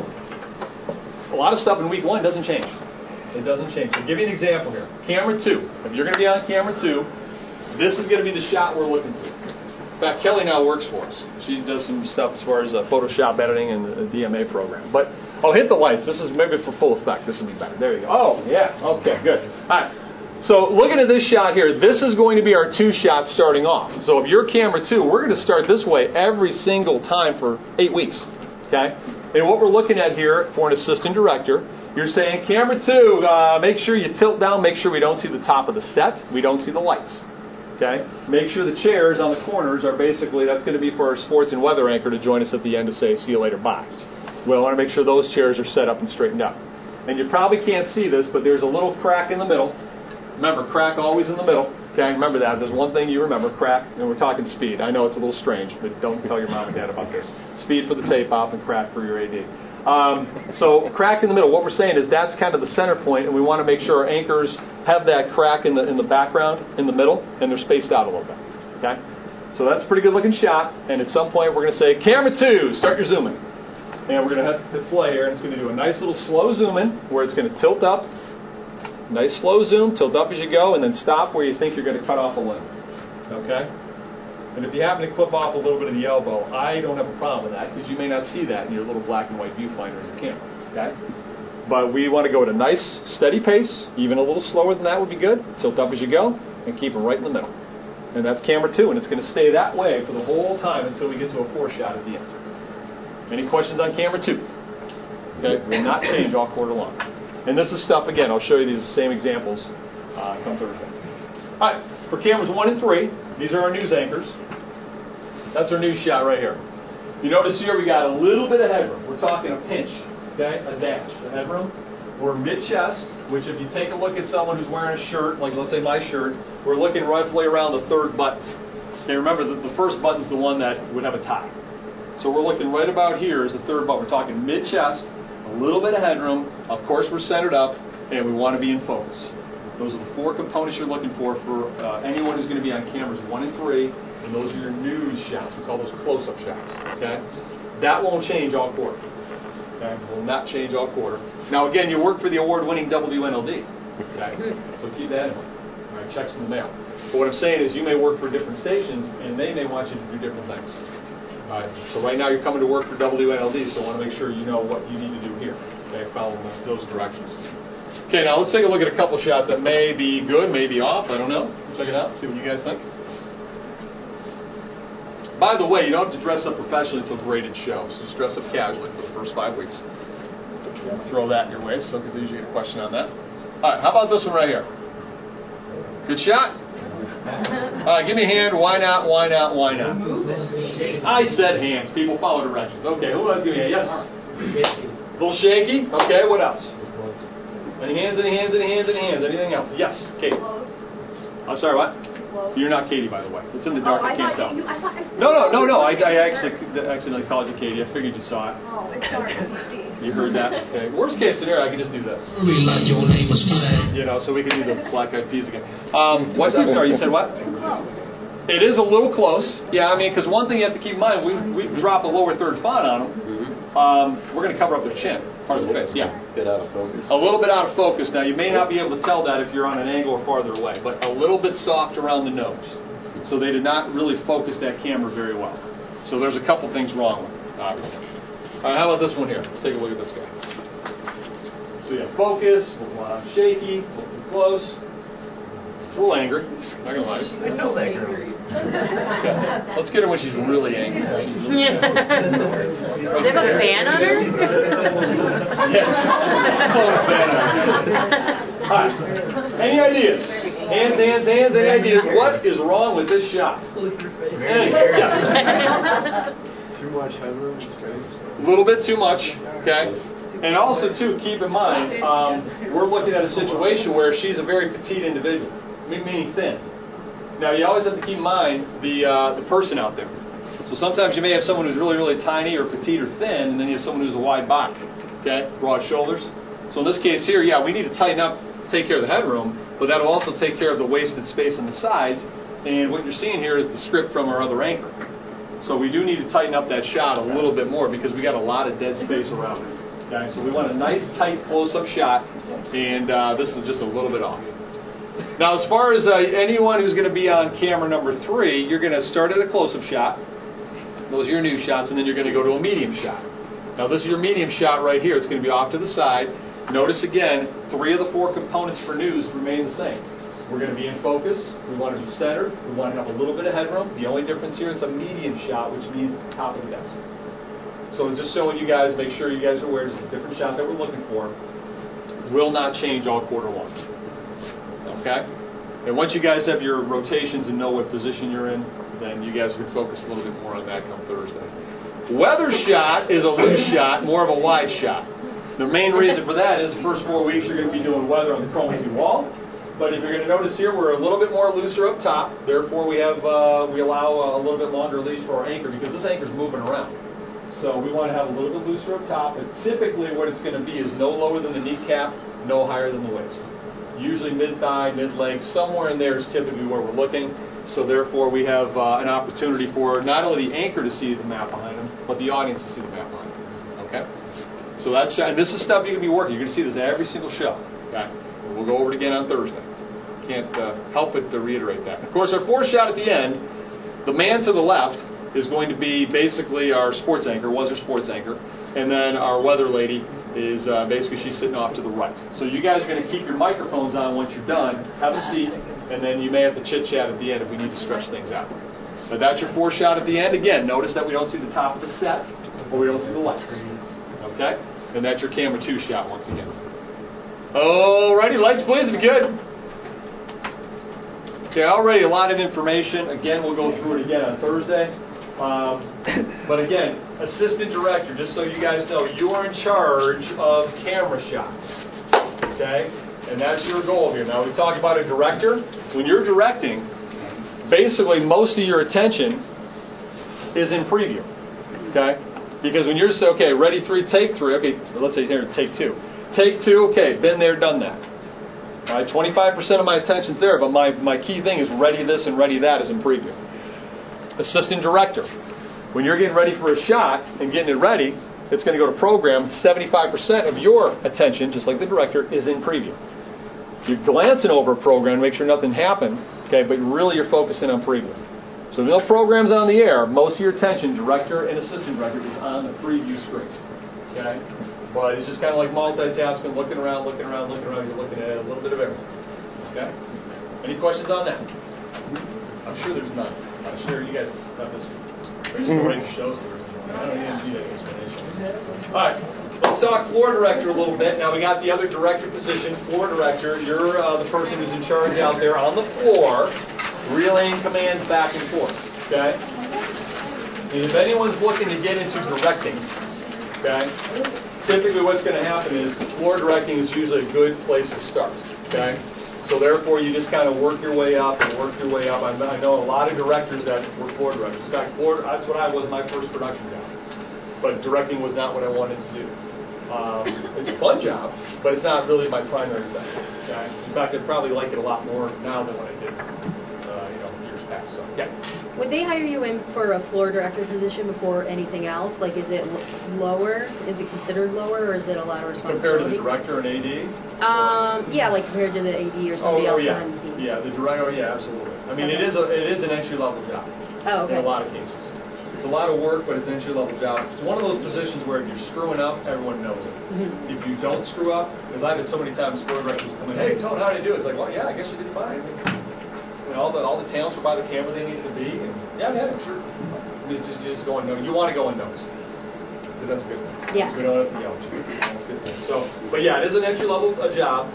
a lot of stuff in week one doesn't change. It doesn't change. So I'll give you an example here. Camera two. If you're going to be on camera two, this is going to be the shot we're looking for. In fact, Kelly now works for us. She does some stuff as far as uh, Photoshop editing and the D M A program. But I'll hit the lights. This is maybe for full effect. This will be better. There you go. Oh, yeah. Okay, good. All right. So looking at this shot here, this is going to be our two shots starting off. So if you're camera two, we're going to start this way every single time for eight weeks. Okay? And what we're looking at here for an assistant director, you're saying, camera two, uh, make sure you tilt down, make sure we don't see the top of the set, we don't see the lights. Okay? Make sure the chairs on the corners are basically, that's going to be for our sports and weather anchor to join us at the end to say, see you later, bye. We want to make sure those chairs are set up and straightened up. And you probably can't see this, but there's a little crack in the middle. Remember, crack always in the middle. Okay, remember that. There's one thing you remember, crack, and we're talking speed. I know it's a little strange, but don't tell your mom and dad about this. Speed for the tape op and crack for your A D. Um, so crack in the middle. What we're saying is that's kind of the center point, and we want to make sure our anchors have that crack in the in the background, in the middle, and they're spaced out a little bit. Okay? So that's a pretty good looking shot, and at some point we're going to say, camera two, start your zooming. And we're going to hit play here, and it's going to do a nice little slow zoom in, where it's going to tilt up. Nice slow zoom, tilt up as you go, and then stop where you think you're going to cut off a limb. Okay? And if you happen to clip off a little bit of the elbow, I don't have a problem with that, because you may not see that in your little black and white viewfinder in your camera. Okay? But we want to go at a nice, steady pace, even a little slower than that would be good. Tilt up as you go, and keep it right in the middle. And that's camera two, and it's going to stay that way for the whole time until we get to a four shot at the end. Any questions on camera two? Okay? Will not change all quarter long. And this is stuff, again, I'll show you these same examples uh, come Thursday. All right, for cameras one and three, these are our news anchors. That's our news shot right here. You notice here we got a little bit of headroom. We're talking a pinch, okay, a dash. The headroom, we're mid-chest, which if you take a look at someone who's wearing a shirt, like let's say my shirt, we're looking roughly around the third button. Okay, remember, the, the first button's the one that would have a tie. So we're looking right about here is the third button. We're talking mid-chest, a little bit of headroom. Of course, we're centered up, and we want to be in focus. Those are the four components you're looking for for uh, anyone who's going to be on cameras one and three, and those are your news shots. We call those close-up shots. Okay, that won't change all quarter. Okay, will not change all quarter. Now, again, you work for the award-winning W N L D. Okay, so keep that in mind. All right, checks in the mail. But what I'm saying is, you may work for different stations, and they may want you to do different things. All right, so right now you're coming to work for W N L D, so I want to make sure you know what you need to do here. Okay, follow those directions. Okay, now let's take a look at a couple shots that may be good, may be off. I don't know. Check it out, see what you guys think. By the way, you don't have to dress up professionally until graded show, so just dress up casually for the first five weeks. Throw that your way, so because I usually get a question on that. All right, how about this one right here? Good shot? All right, give me a hand. Why not? Why not? Why not? I said hands. People follow directions. Okay, who else? Give me a hand. Yes. A little shaky. Okay, what else? Any hands? Any hands? Any hands? Any hands? Anything else? Yes, Katie. I'm sorry, what? You're not Katie, by the way. It's in the dark. Oh, I can't tell. You, I thought I no, no, no, no. I, I actually accidentally called you Katie. I figured you saw it. Oh, it's dark. You heard that? Okay. Worst case scenario, I can just do this. You know, so we can do the Black Eyed Peas again. Um, what? I'm sorry. You said what? It is a little close. Yeah, I mean, because one thing you have to keep in mind, we we drop a lower third font on them. Um, we're going to cover up their chin, part of the face. Yeah. A bit out of focus. A little bit out of focus. Now, you may not be able to tell that if you're on an angle or farther away, but a little bit soft around the nose. So they did not really focus that camera very well. So there's a couple things wrong with it, obviously. All right, how about this one here? Let's take a look at this guy. So yeah, focus, a little uh, shaky, a little too close, a little angry. Not gonna lie. I know that girl. Okay. Let's get her when she's really angry. She's really Yeah. Do they have a fan on her? Yeah. Call it a fan on her. All right. Any ideas? Hands, hands, hands. Any ideas? What is wrong with this shot? Any? Yes. Too much headroom space. A little bit too much. Okay. And also, too, keep in mind, um, we're looking at a situation where she's a very petite individual, meaning thin. Now, you always have to keep in mind the uh, the person out there. So sometimes you may have someone who's really, really tiny or petite or thin, and then you have someone who's a wide body, okay, broad shoulders. So in this case here, yeah, we need to tighten up, take care of the headroom, but that'll also take care of the wasted space on the sides. And what you're seeing here is the script from our other anchor. So we do need to tighten up that shot a little bit more because we got a lot of dead space around it. Okay, so we want a nice, tight, close-up shot, and uh, this is just a little bit off. Now, as far as uh, anyone who's going to be on camera number three, you're going to start at a close-up shot. Those are your new shots, and then you're going to go to a medium shot. Now, this is your medium shot right here. It's going to be off to the side. Notice, again, three of the four components for news remain the same. We're going to be in focus. We want to be centered. We want to have a little bit of headroom. The only difference here, it's a medium shot, which means top of the desk. So it's just showing you guys, make sure you guys are aware, it's a different shot that we're looking for. Will not change all quarter long. Okay? And once you guys have your rotations and know what position you're in, then you guys can focus a little bit more on that come Thursday. Weather shot is a loose shot, more of a wide shot. The main reason for that is the first four weeks you're going to be doing weather on the chroma two wall. But if you're going to notice here, we're a little bit more looser up top. Therefore, we have uh, we allow a little bit longer leash for our anchor because this anchor's moving around. So we want to have a little bit looser up top, but typically what it's going to be is no lower than the kneecap, no higher than the waist. Usually mid-thigh, mid-leg, somewhere in there is typically where we're looking. So therefore we have uh, an opportunity for not only the anchor to see the map behind them, but the audience to see the map behind them. Okay? So that's, and this is stuff you're going to be working. You're going to see this every single show. Okay? We'll go over it again on Thursday. Can't uh, help but to reiterate that. Of course, our fourth shot at the end, the man to the left is going to be basically our sports anchor, was our sports anchor, and then our weather lady is uh, basically she's sitting off to the right. So you guys are going to keep your microphones on once you're done, have a seat, and then you may have to chit-chat at the end if we need to stretch things out. But that's your fourth shot at the end. Again, notice that we don't see the top of the set, or we don't see the lights. Okay? And that's your camera two shot once again. Alrighty, lights please if you could. Okay, already a lot of information. Again, we'll go through it again on Thursday. Um, but again, assistant director, just so you guys know, you are in charge of camera shots. Okay? And that's your goal here. Now, we talk about a director. When you're directing, basically most of your attention is in preview. Okay? Because when you're saying, okay, ready three, take three, okay, let's say here, take two. Take two, okay, been there, done that. All right, twenty-five percent of my attention's there, but my, my key thing is ready this and ready that is in preview. Assistant director. When you're getting ready for a shot and getting it ready, it's going to go to program. seventy-five percent of your attention, just like the director, is in preview. You're glancing over a program to make sure nothing happened, okay, but really you're focusing on preview. So no programs on the air. Most of your attention, director and assistant director, is on the preview screen. Okay? But it's just kind of like multitasking, looking around, looking around, looking around. You're looking at a little bit of everything. Okay? Any questions on that? I'm sure there's none. I'm sure you guys have this. We're just going to shows there. I don't even need that explanation. All right. Let's talk floor director a little bit. Now we got the other director position, floor director. You're uh, the person who's in charge out there on the floor. relaying commands back and forth. Okay? And if anyone's looking to get into directing, okay, typically what's going to happen is floor directing is usually a good place to start. Okay? So therefore, you just kind of work your way up and work your way up. I know a lot of directors that were floor directors. In fact, floor, that's what I was my first production job. But directing was not what I wanted to do. Um, it's a fun job, but it's not really my primary thing. Okay? In fact, I probably like it a lot more now than what I did, uh, you know, years past. So, yeah. Would they hire you in for a floor director position before anything else? Like, is it l- lower? Is it considered lower, or is it a lot of responsibility? Compared to the director and A D? Um, yeah, like compared to the A D or somebody oh, oh, else yeah. behind the scenes. Yeah, the director. Oh, yeah, absolutely. I mean, it is a it is an entry level job. Oh, okay. In a lot of cases, it's a lot of work, but it's an entry level job. It's one of those positions where if you're screwing up, everyone knows it. Mm-hmm. If you don't screw up, because I've had so many times floor directors come in, hey, Tone, how did you do it? It's like, well, yeah, I guess you did fine. I mean, I mean, all the all the talents were by the camera they needed to be, and yeah, yeah, I'm sure. It's just, you just go unnoticed. You want to go unnoticed, because that's a good thing. Yeah. We don't have to yell at you. That's a good thing. So, but yeah, it is an entry level uh, job,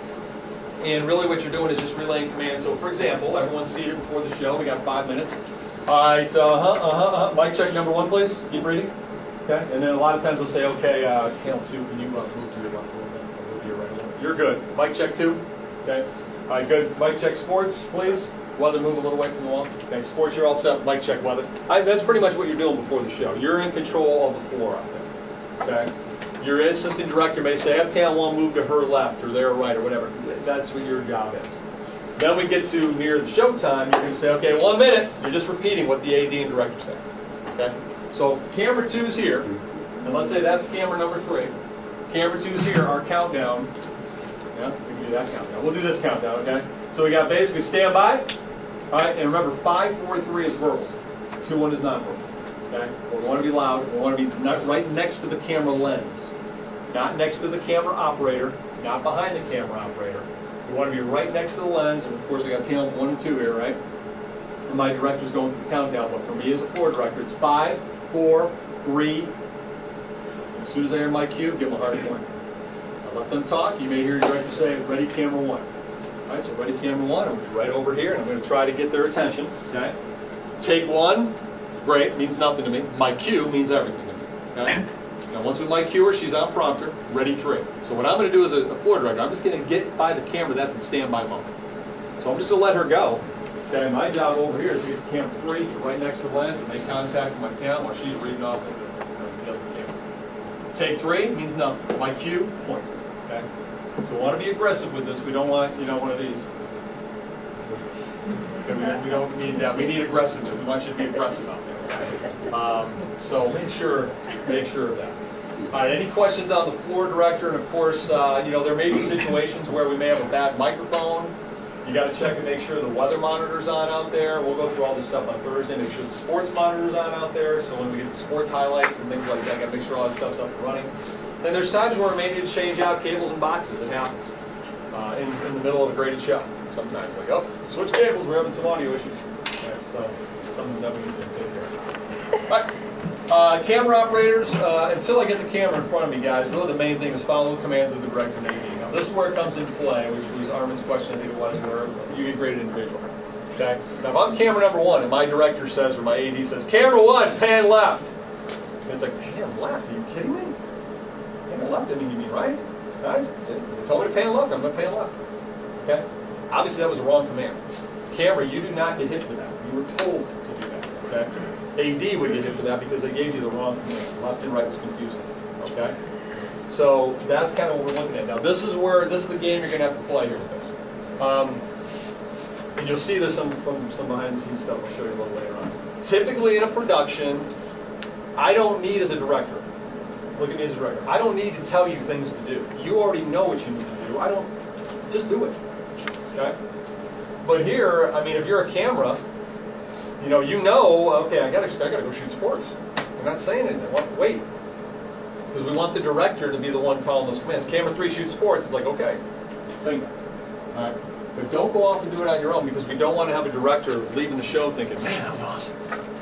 and really what you're doing is just relaying commands. So, for example, everyone's seated before the show. We got five minutes. All right, uh huh, uh huh, uh huh. Mic check number one, please. Keep reading. Okay, and then a lot of times they'll say, okay, uh, channel two, can you uh, move to your left a little bit? Move to your right a little bit. You're good. Mic check two. Okay. All right, good. Mic check sports, please. Weather, move a little away from the wall. Okay, sports, you're all set. Mic check weather. I, that's pretty much what you're doing before the show. You're in control of the floor out there. Okay? Your assistant director may say, have channel one move to her left or their right or whatever. That's what your job is. Then we get to near the show time, you're going to say, okay, one minute. You're just repeating what the A D and director say. Okay? So camera two's here, and let's say that's camera number three. Camera two's here, our countdown. Yeah, we can do that countdown. We'll do this countdown, okay? So we got basically stand by. All right, and remember, five, four, three is verbal. Two, one is non-verbal. Okay? We want to be loud. We want to be not right next to the camera lens, not next to the camera operator, not behind the camera operator. We want to be right next to the lens, and of course, I got talents one and two here, right? And my director's going through the countdown, but for me as a floor director, it's five, four, three. As soon as I hear my cue, give them a hard point. I let them talk. You may hear your director say, "Ready, camera one." All right, so ready, camera one, and we're right over here, and I'm going to try to get their attention. Okay. Take one, great, means nothing to me. My cue means everything to me. Okay. Now, once we mic cue her, she's on prompter. Ready, three. So what I'm going to do as a, a floor director, I'm just going to get by the camera that's in standby mode. So I'm just going to let her go. Okay. My job over here is to get the camera three, get right next to the lens, and make contact with my talent while she's reading off into the, the other camera. Take three means nothing. My cue, point. Okay. So we want to be aggressive with this. We don't want, you know, one of these. Okay, we, don't, we don't need that. We need aggressiveness. We want you to be aggressive out there. Okay? Um, so make sure, make sure of that. All right. Any questions on the floor director? And of course, uh, you know, there may be situations where we may have a bad microphone. You got to check and make sure the weather monitor's on out there. We'll go through all this stuff on Thursday. Make sure the sports monitor's on out there. So when we get the sports highlights and things like that, got to make sure all that stuff's up and running. And there's times where we may need to change out cables and boxes. It happens uh, in, in the middle of a graded show. Sometimes, like, oh, switch cables. We're having some audio issues. Okay, so something that we need to take care of. All right. Uh, camera operators, uh, until I get the camera in front of me, guys, really the main thing is follow the commands of the director and A D. Now, this is where it comes into play, which was Armin's question, I think it was, where you get graded individual. Okay? Now, if I'm camera number one and my director says, or my A D says, camera one, pan left. And it's like, pan left? Are you kidding me? Pan left? I mean, you mean right? Right? They told me to pan left. I'm going to pan left. Okay? Obviously, that was the wrong command. Camera, you do not get hit for that. You were told to do that. Okay? A D would get hit for that because they gave you the wrong command. Left and right was confusing. Okay? So that's kind of what we're looking at. Now, this is where, this is the game you're going to have to play here with this. Um, and you'll see this from, from some behind-the-scenes stuff I'll show you a little later on. Typically in a production, I don't need, as a director, look at me as a director, I don't need to tell you things to do. You already know what you need to do. I don't, just do it. Okay? But here, I mean, if you're a camera, you know, you know, okay, I gotta, I gotta go shoot sports. I'm not saying anything. I want to wait. Because we want the director to be the one calling those commands. Camera three, shoot sports. It's like, okay, thing. All right. But don't go off and do it on your own, because we don't want to have a director leaving the show thinking, man, that was awesome.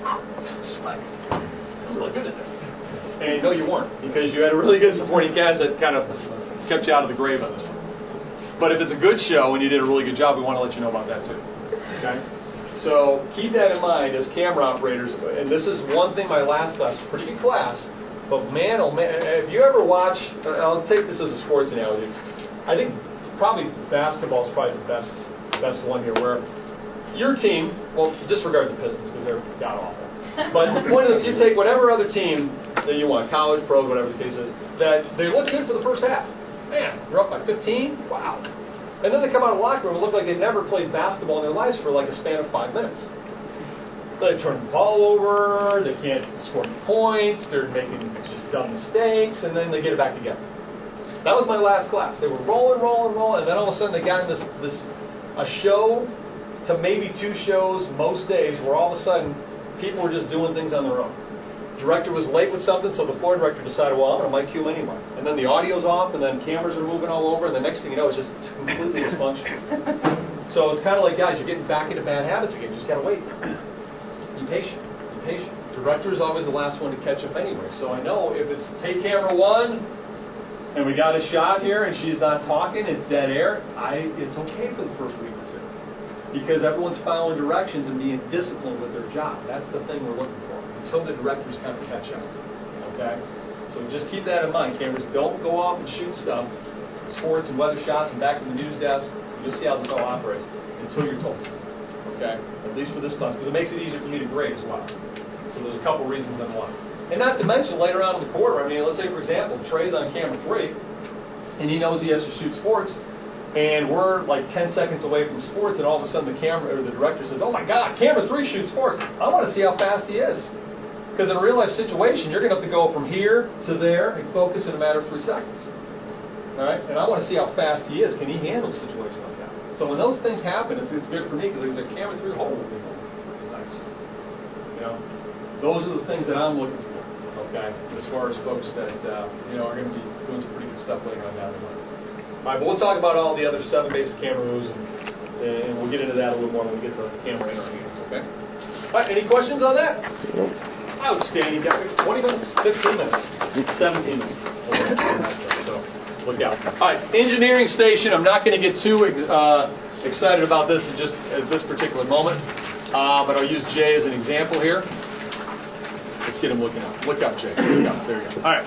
Slick. I'm really good at this. And no, you weren't, because you had a really good supporting cast that kind of kept you out of the grave on this one. But if it's a good show and you did a really good job, we want to let you know about that too. Okay? So keep that in mind as camera operators. And this is one thing my last class, pretty good class, but man, oh man, if you ever watch, I'll take this as a sports analogy. I think probably basketball is probably the best best one here, where your team, well, disregard the Pistons because they're god awful. But the point of it, you take whatever other team that you want, college, pro, whatever the case is, that they look good for the first half. Man, you're up by fifteen? Wow. And then they come out of the locker room and look like they've never played basketball in their lives for like a span of five minutes. They turn the ball over, they can't score any points, they're making just dumb mistakes, and then they get it back together. That was my last class. They were rolling, rolling, rolling, and then all of a sudden they got in this, this a show to maybe two shows most days where all of a sudden people were just doing things on their own. Director was late with something, so the floor director decided, well, I'm going to mic cue anyway. And then the audio's off, and then cameras are moving all over, and the next thing you know, it's just completely dysfunctional. So it's kind of like, guys, you're getting back into bad habits again. You just got to wait. Be patient. Be patient. Director is always the last one to catch up anyway. So I know if it's take camera one, and we got a shot here, and she's not talking, it's dead air, I it's okay for the first week or two. Because everyone's following directions and being disciplined with their job. That's the thing we're looking for. Until the directors kind of catch up. Okay? So just keep that in mind. Cameras don't go off and shoot stuff, sports and weather shots and back to the news desk. You'll see how this all operates until you're told. Okay? At least for this class, because it makes it easier for me to grade as well. So there's a couple reasons on why. And not to mention later on in the quarter, I mean, let's say for example, Trey's on camera three, and he knows he has to shoot sports, and we're like ten seconds away from sports, and all of a sudden the camera or the director says, "Oh my God, camera three shoots sports." I want to see how fast he is. Because in a real life situation, you're going to have to go from here to there and focus in a matter of three seconds. All right? And I want to see how fast he is. Can he handle a situation like that? So when those things happen, it's, it's good for me because it's a camera through hole. Nice. You know, those are the things that I'm looking for. Okay, as far as folks that uh, you know are going to be doing some pretty good stuff later on down the line. All right, but we'll talk about all the other seven basic camera moves, and, and we'll get into that a little more when we get the camera in our hands. Okay. All right. Any questions on that? Nope. Outstanding. twenty minutes, fifteen minutes, seventeen minutes. So look out. All right, engineering station. I'm not going to get too uh, excited about this in just at this particular moment, uh, but I'll use Jay as an example here. Let's get him looking out. Look out, Jay. Look out. There you go. All right.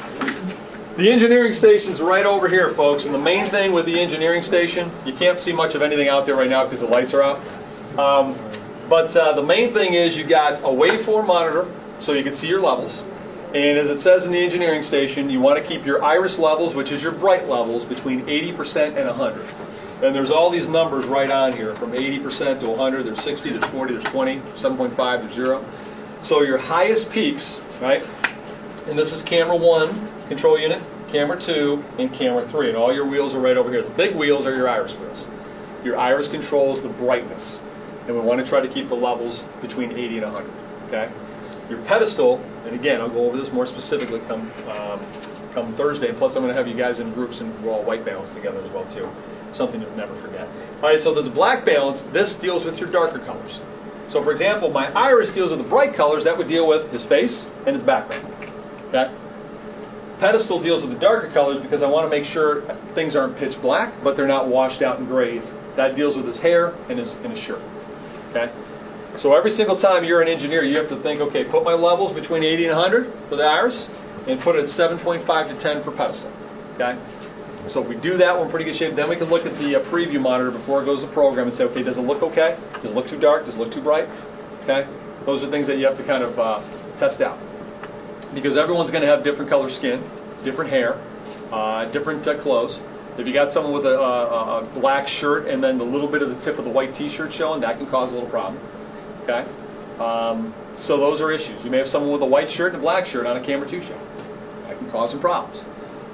The engineering station's right over here, folks. And the main thing with the engineering station, you can't see much of anything out there right now because the lights are out. Um, but uh, the main thing is you got a waveform monitor, so you can see your levels. And as it says in the engineering station, you want to keep your iris levels, which is your bright levels, between eighty percent and one hundred. And there's all these numbers right on here, from eighty percent to one hundred. There's sixty, there's forty, there's twenty, seven point five, there's zero. So your highest peaks, right, and this is camera one, control unit, camera two, and camera three. And all your wheels are right over here. The big wheels are your iris wheels. Your iris controls the brightness. And we want to try to keep the levels between eighty and one hundred. Okay? Your pedestal, and again, I'll go over this more specifically come um, come Thursday. And plus, I'm going to have you guys in groups and we'll all white balance together as well, too. Something you'll never forget. All right, so there's a black balance. This deals with your darker colors. So, for example, my iris deals with the bright colors. That would deal with his face and his background. Okay? Pedestal deals with the darker colors because I want to make sure things aren't pitch black, but they're not washed out and gray. That deals with his hair and his, and his shirt. Okay? So every single time you're an engineer, you have to think, okay, put my levels between eighty and one hundred for the iris, and put it at seven point five to ten for pedestal. Okay? So if we do that, we're in pretty good shape. Then we can look at the uh, preview monitor before it goes to program and say, okay, does it look okay? Does it look too dark? Does it look too bright? Okay? Those are things that you have to kind of uh, test out. Because everyone's going to have different color skin, different hair, uh, different uh, clothes. If you got someone with a, a, a black shirt and then the little bit of the tip of the white T-shirt showing, that can cause a little problem. Okay? Um, so those are issues. You may have someone with a white shirt and a black shirt on a camera two shot. That can cause some problems.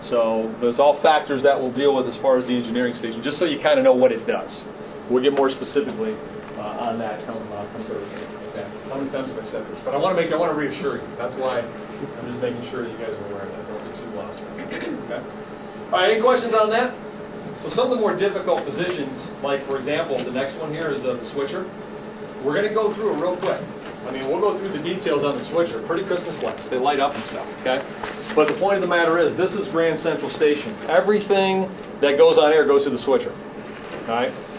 So there's all factors that we'll deal with as far as the engineering station, just so you kind of know what it does. We'll get more specifically uh, on that come, uh, come Thursday. Okay? How many times have I said this? But I want to make, I want to reassure you. That's why I'm just making sure that you guys are aware of that. Don't get too lost. Okay? All right, any questions on that? So some of the more difficult positions, like for example, the next one here is uh, the switcher. We're going to go through it real quick. I mean, we'll go through the details on the switcher. Pretty Christmas lights. They light up and stuff, okay? But the point of the matter is, this is Grand Central Station. Everything that goes on air goes to the switcher, all right?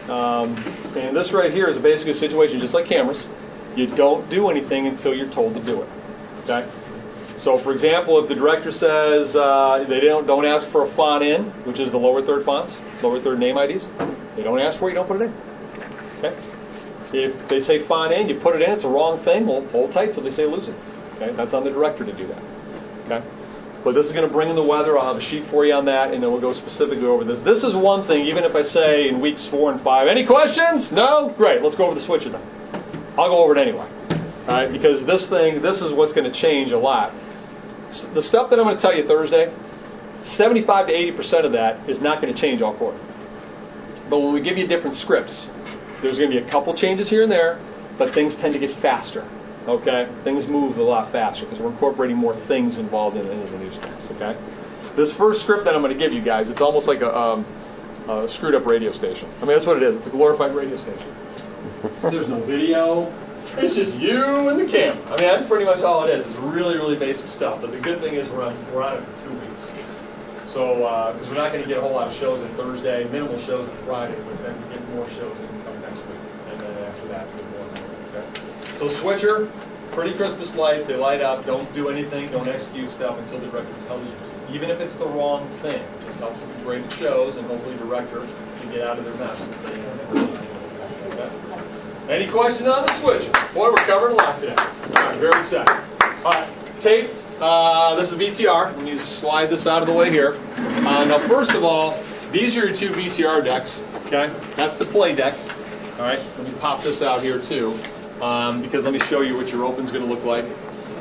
Um, and this right here is basically a situation just like cameras. You don't do anything until you're told to do it. Okay? So, for example, if the director says uh, they don't don't ask for a font in, which is the lower third fonts, lower third name I Ds, they don't ask for it, you don't put it in. Okay? If they say font in, you put it in, it's a wrong thing, well, hold tight till they say lose it. Okay? That's on the director to do that. Okay? But this is going to bring in the weather. I'll have a sheet for you on that, and then we'll go specifically over this. This is one thing, even if I say in weeks four and five, any questions? No? Great, let's go over the switcher then. I'll go over it anyway. All right? Because this thing, this is what's going to change a lot. The stuff that I'm going to tell you Thursday, seventy-five to eighty percent of that is not going to change all quarter. But when we give you different scripts, there's going to be a couple changes here and there, but things tend to get faster. Okay? Things move a lot faster because we're incorporating more things involved in, in the newscast. Okay? This first script that I'm going to give you guys, it's almost like a, um, a screwed up radio station. I mean, that's what it is. It's a glorified radio station. There's no video. It's just you and the camera. I mean, that's pretty much all it is. It's really, really basic stuff. But the good thing is we're on, we're on it for two weeks. So, because uh, we're not going to get a whole lot of shows on Thursday, minimal shows on Friday, but then we get more shows in come next week. And then after that, we get more. Okay? So, switcher, pretty Christmas lights. They light up. Don't do anything. Don't execute stuff until the director tells you to. Even if it's the wrong thing. It just helps with the graded shows and hopefully the director can get out of their mess. Okay? Any questions on the switcher? Boy, we're covering a lot today. All right, very excited. All right, tape. Uh, this is V T R. Let me slide this out of the way here. Uh, now, first of all, these are your two V T R decks. Okay, that's the play deck. All right, let me pop this out here too, um, because let me show you what your open's going to look like.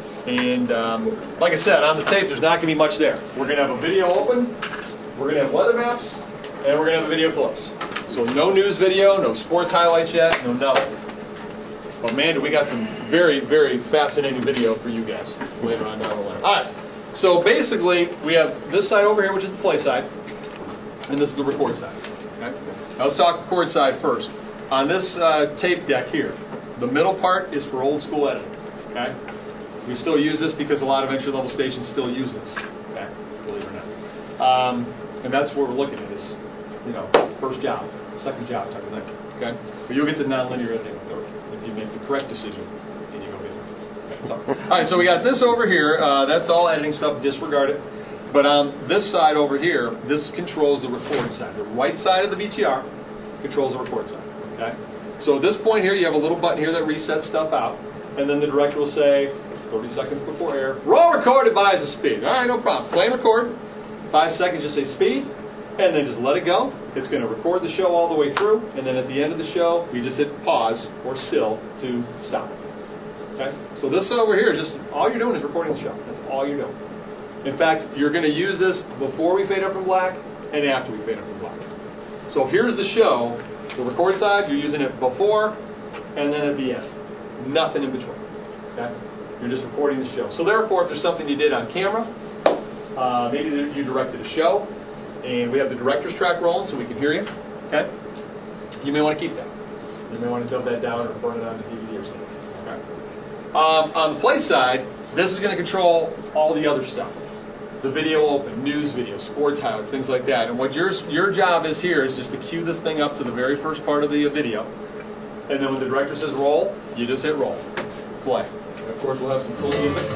And um, like I said, on the tape, there's not going to be much there. We're going to have a video open. We're going to have weather maps, and we're going to have a video close. So no news video, no sports highlights yet, no nothing. But man, do we got some very, very fascinating video for you guys later on down the line. All right. So basically, we have this side over here, which is the play side, and this is the record side. Okay? Now let's talk record side first. On this uh, tape deck here, the middle part is for old school editing. Okay? We still use this because a lot of entry level stations still use this. Okay? Believe it or not. Um, and that's what we're looking at is, you know, first job, second job type of thing. Okay? But you'll get to nonlinear editing with third if you make the correct decision and you go get it. Okay, so, all right, so we got this over here. Uh, that's all editing stuff. Disregard it. But on this side over here, this controls the record side. The right side of the V T R controls the record side. Okay? So at this point here, you have a little button here that resets stuff out, and then the director will say, thirty seconds before air, roll record, advise the speed. All right, no problem. Play and record. Five seconds, just say speed, and then just let it go. It's going to record the show all the way through, and then at the end of the show, you just hit pause or still to stop it. Okay? So this over here, just all you're doing is recording the show. That's all you're doing. In fact, you're going to use this before we fade up from black and after we fade up from black. So here's the show. The record side, you're using it before and then at the end. Nothing in between. Okay? You're just recording the show. So therefore, if there's something you did on camera, uh, maybe you directed a show, and we have the director's track rolling so we can hear you. Okay? You may want to keep that. You may want to dump that down or burn it on the D V D or something. Okay? Um, on the play side, this is going to control all the other stuff. The video open, news video, sports highlights, things like that. And what your your job is here is just to cue this thing up to the very first part of the video. And then when the director says roll, you just hit roll. Play. And of course, we'll have some cool music.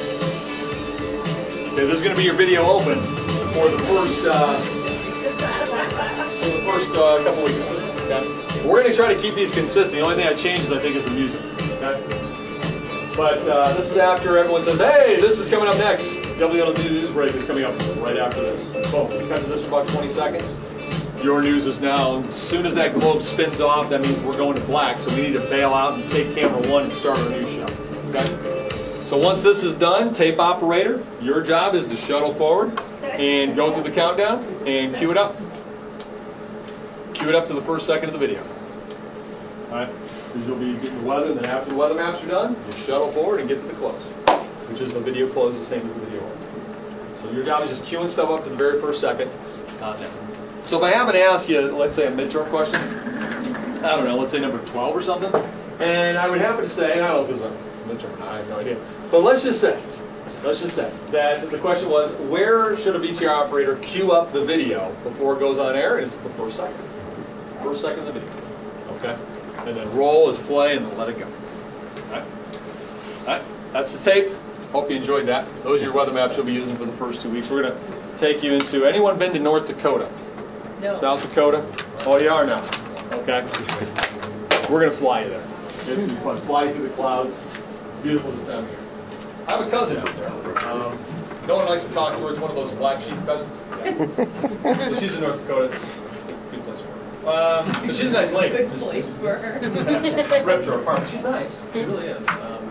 Okay, this is going to be your video open for the first uh, for the first uh, couple weeks. Okay? We're going to try to keep these consistent. The only thing that changes, I think, is the music. Okay? But uh, this is after everyone says, hey, this is coming up next. W L W News Break is coming up right after this. Boom. We cut to this for about twenty seconds. Your news is now. As soon as that globe spins off, that means we're going to black. So we need to bail out and take camera one and start our news show. Okay? So once this is done, tape operator, your job is to shuttle forward and go through the countdown and cue it up. Cue it up to the first second of the video. All right? Because you'll be getting the weather, and then after the weather maps are done, you shuttle forward and get to the close, which is the video close, the same as the video open. So your job is just queuing stuff up to the very first second. Not that. So if I happen to ask you, let's say a midterm question, I don't know, let's say number twelve or something, and I would happen to say, I don't know if it's a midterm, I have no idea, but let's just say, let's just say that the question was, where should a V T R operator queue up the video before it goes on air? And it's the first second. first second of the video. Okay? And then roll is play and then let it go. Alright? Alright? That's the tape. Hope you enjoyed that. Those are your weather maps you'll be using for the first two weeks. We're going to take you into, anyone been to North Dakota? No. South Dakota? Oh, you are now. Okay. We're going to fly you there. It's going to be fun. Fly you through the clouds. It's beautiful this time of year. I have a cousin out there. Um, no one likes to talk to her. It's one of those black sheep cousins. Yeah. So she's in North Dakota. It's a good place for her. Um, but she's a nice lady. Good place for her. Ripped her apart. She's nice. She really is. Um,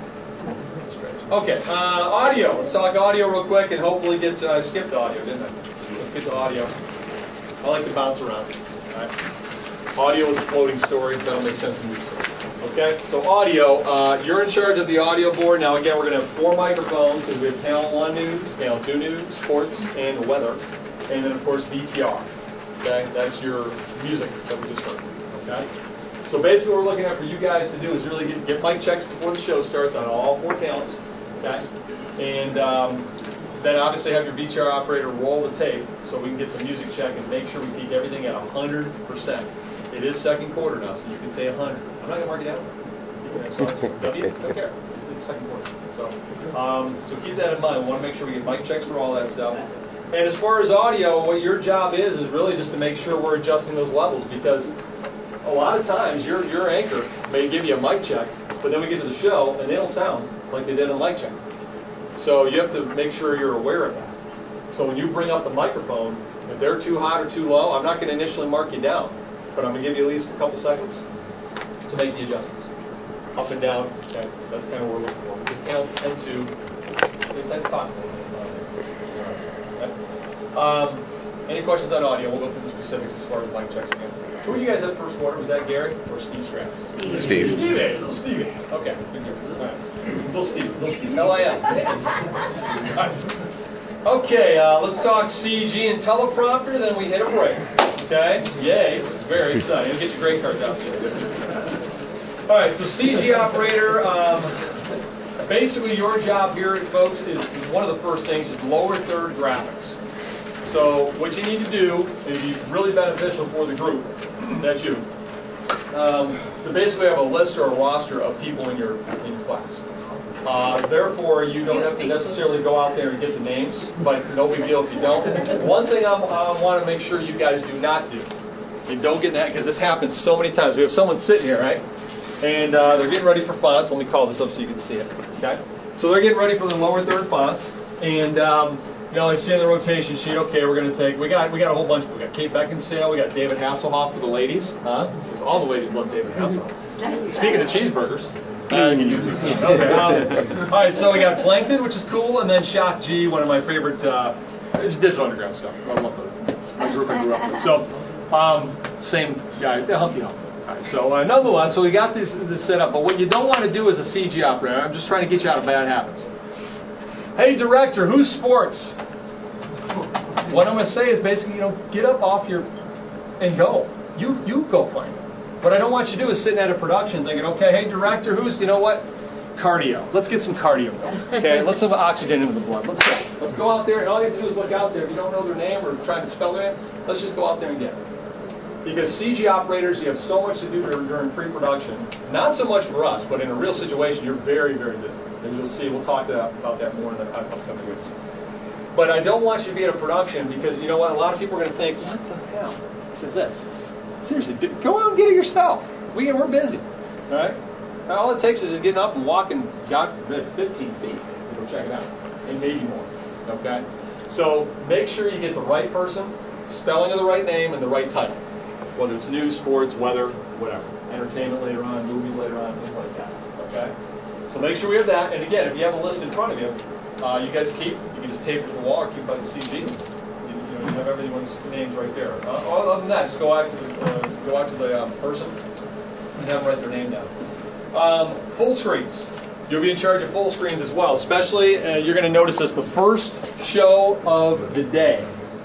okay. Uh, audio. Let's talk audio real quick and hopefully get to, I skipped audio, didn't I? Let's get to audio. I like to bounce around. All right. Audio is a floating story. That'll make sense in music. Okay? So audio, uh, you're in charge of the audio board. Now again, we're going to have four microphones because we have Talent one News, Talent two News, Sports, and Weather. And then of course V T R. Okay? That's your music that we just heard. Okay? So basically what we're looking at for you guys to do is really get, get mic checks before the show starts on all four talents. Okay? And um, then obviously have your V T R operator roll the tape so we can get the music check and make sure we keep everything at one hundred percent. It is second quarter now, so you can say one hundred. I'm not going to mark it down. So it's W, don't care. It's second quarter. So, um, so keep that in mind. We want to make sure we get mic checks for all that stuff. And as far as audio, what your job is is really just to make sure we're adjusting those levels, because a lot of times your your anchor may give you a mic check, but then we get to the show and they don't sound like they did on the mic check. So you have to make sure you're aware of that. So when you bring up the microphone, if they're too hot or too low, I'm not going to initially mark you down, but I'm going to give you at least a couple seconds to make the adjustments. Up and down, okay, that's kind of what we're looking for. Because talents tend to, they tend to talk a little bit. Okay. Um, any questions on audio? We'll go through the specifics as far as mic checks again. Who did you guys have first quarter? Was that Gary or Steve Stratus? Steve. Steve. Little Stevie. Okay, good deal. All right. Little Steve. Little Steve. L I L. Okay, uh, let's talk C G and teleprompter, then we hit a break. Okay? Yay. Very exciting. Get your grade cards out soon. All right, so C G operator, um, basically your job here, folks, is one of the first things is lower third graphics. So what you need to do, and it'd be really beneficial for the group, that's you, um, to basically have a list or a roster of people in your in your class. Uh, therefore, you don't have to necessarily go out there and get the names, but no big deal if you don't. One thing I'm, I want to make sure you guys do not do, and don't get that, because this happens so many times. We have someone sitting here, right? And uh, they're getting ready for fonts. Let me call this up so you can see it. Okay? So they're getting ready for the lower third fonts. And, um, you know, they see on the rotation sheet, okay, we're going to take, we got we got a whole bunch. We got Kate Beckinsale. We got David Hasselhoff for the ladies. Huh? Because all the ladies love David Hasselhoff. Speaking of cheeseburgers. Uh, you can use it. Okay, um, all right, so we got Plankton, which is cool. And then Shock G, one of my favorite, uh, it's Digital Underground stuff. I love it. It's my group I grew up with. So, um, same guy, Humpty Hump. Right, so uh, nonetheless, so we got this, this set up, but what you don't want to do as a C G operator, I'm just trying to get you out of bad habits. Hey director, who's sports? What I'm going to say is basically, you know, get up off your, and go. You you go find it. What I don't want you to do is sitting at a production thinking, okay, hey director, who's, you know what? Cardio. Let's get some cardio going. Okay, let's have oxygen into the blood. Let's go. Let's go out there, and all you have to do is look out there. If you don't know their name or trying to spell their name, let's just go out there and get it. Because C G operators, you have so much to do during pre-production. Not so much for us, but in a real situation, you're very, very busy. As you'll see, we'll talk about that more in the upcoming weeks. But I don't want you to be at a production because, you know what, a lot of people are going to think, what the hell is this? Seriously, go out and get it yourself. We, we're busy. All right? All it takes is just getting up and walking, God forbid, fifteen feet to go check it out. And maybe more. Okay? So make sure you get the right person, spelling of the right name, and the right title. Whether it's news, sports, weather, whatever. Entertainment later on, movies later on, things like that. Okay? So make sure we have that. And again, if you have a list in front of you, uh, you guys keep, you can just tape it to the wall or keep it by the C G. You, you know, you have everyone's names right there. Uh, other than that, just go out to the, uh, go out to the um, person and have them write their name down. Um, full screens. You'll be in charge of full screens as well. Especially, uh, you're going to notice this, the first show of the day.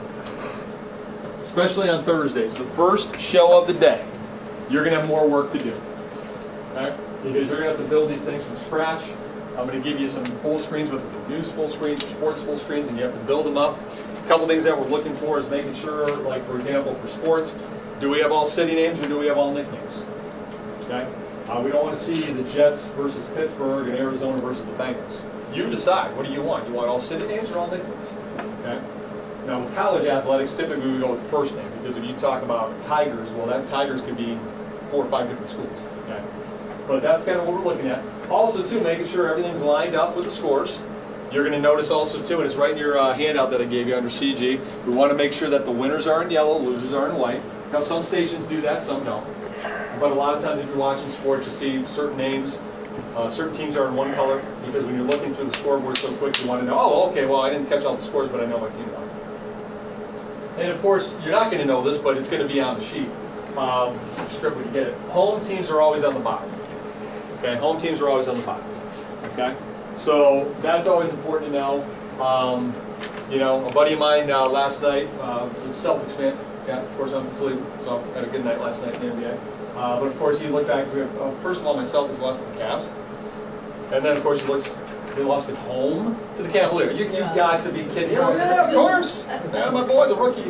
Especially on Thursdays, the first show of the day, you're going to have more work to do. Okay? Because you're going to have to build these things from scratch. I'm going to give you some full screens with the news full screens, sports full screens, and you have to build them up. A couple things that we're looking for is making sure, like for example, for sports, do we have all city names or do we have all nicknames? Okay. Uh, we don't want to see the Jets versus Pittsburgh and Arizona versus the Bengals. You decide. What do you want? You want all city names or all nicknames? Okay. Now, with college athletics, typically we go with the first name, because if you talk about Tigers, well, that Tigers could be four or five different schools. Okay. But that's kind of what we're looking at. Also, too, making sure everything's lined up with the scores. You're going to notice also, too, and it's right in your uh, handout that I gave you under C G, we want to make sure that the winners are in yellow, losers are in white. Now, some stations do that, some don't. But a lot of times if you're watching sports, you see certain names, uh, certain teams are in one color, because when you're looking through the scoreboard so quick, you want to know, oh, okay, well, I didn't catch all the scores, but I know my team won. And, of course, you're not going to know this, but it's going to be on the sheet. Um, script when you get it. Home teams are always on the bottom. Okay, home teams are always on the bottom. Okay, so that's always important to know. Um, you know, a buddy of mine uh, last night, uh, Celtics fan. Yeah, of course I'm from Cleveland, so I had a good night last night in the N B A. Uh, but of course he looked back. Uh, first of all, my Celtics lost to the Cavs, and then of course he looks. They lost at home to the Cavaliers. You, you've got to be kidding. Oh, yeah, of course. Yeah, my boy, the rookie.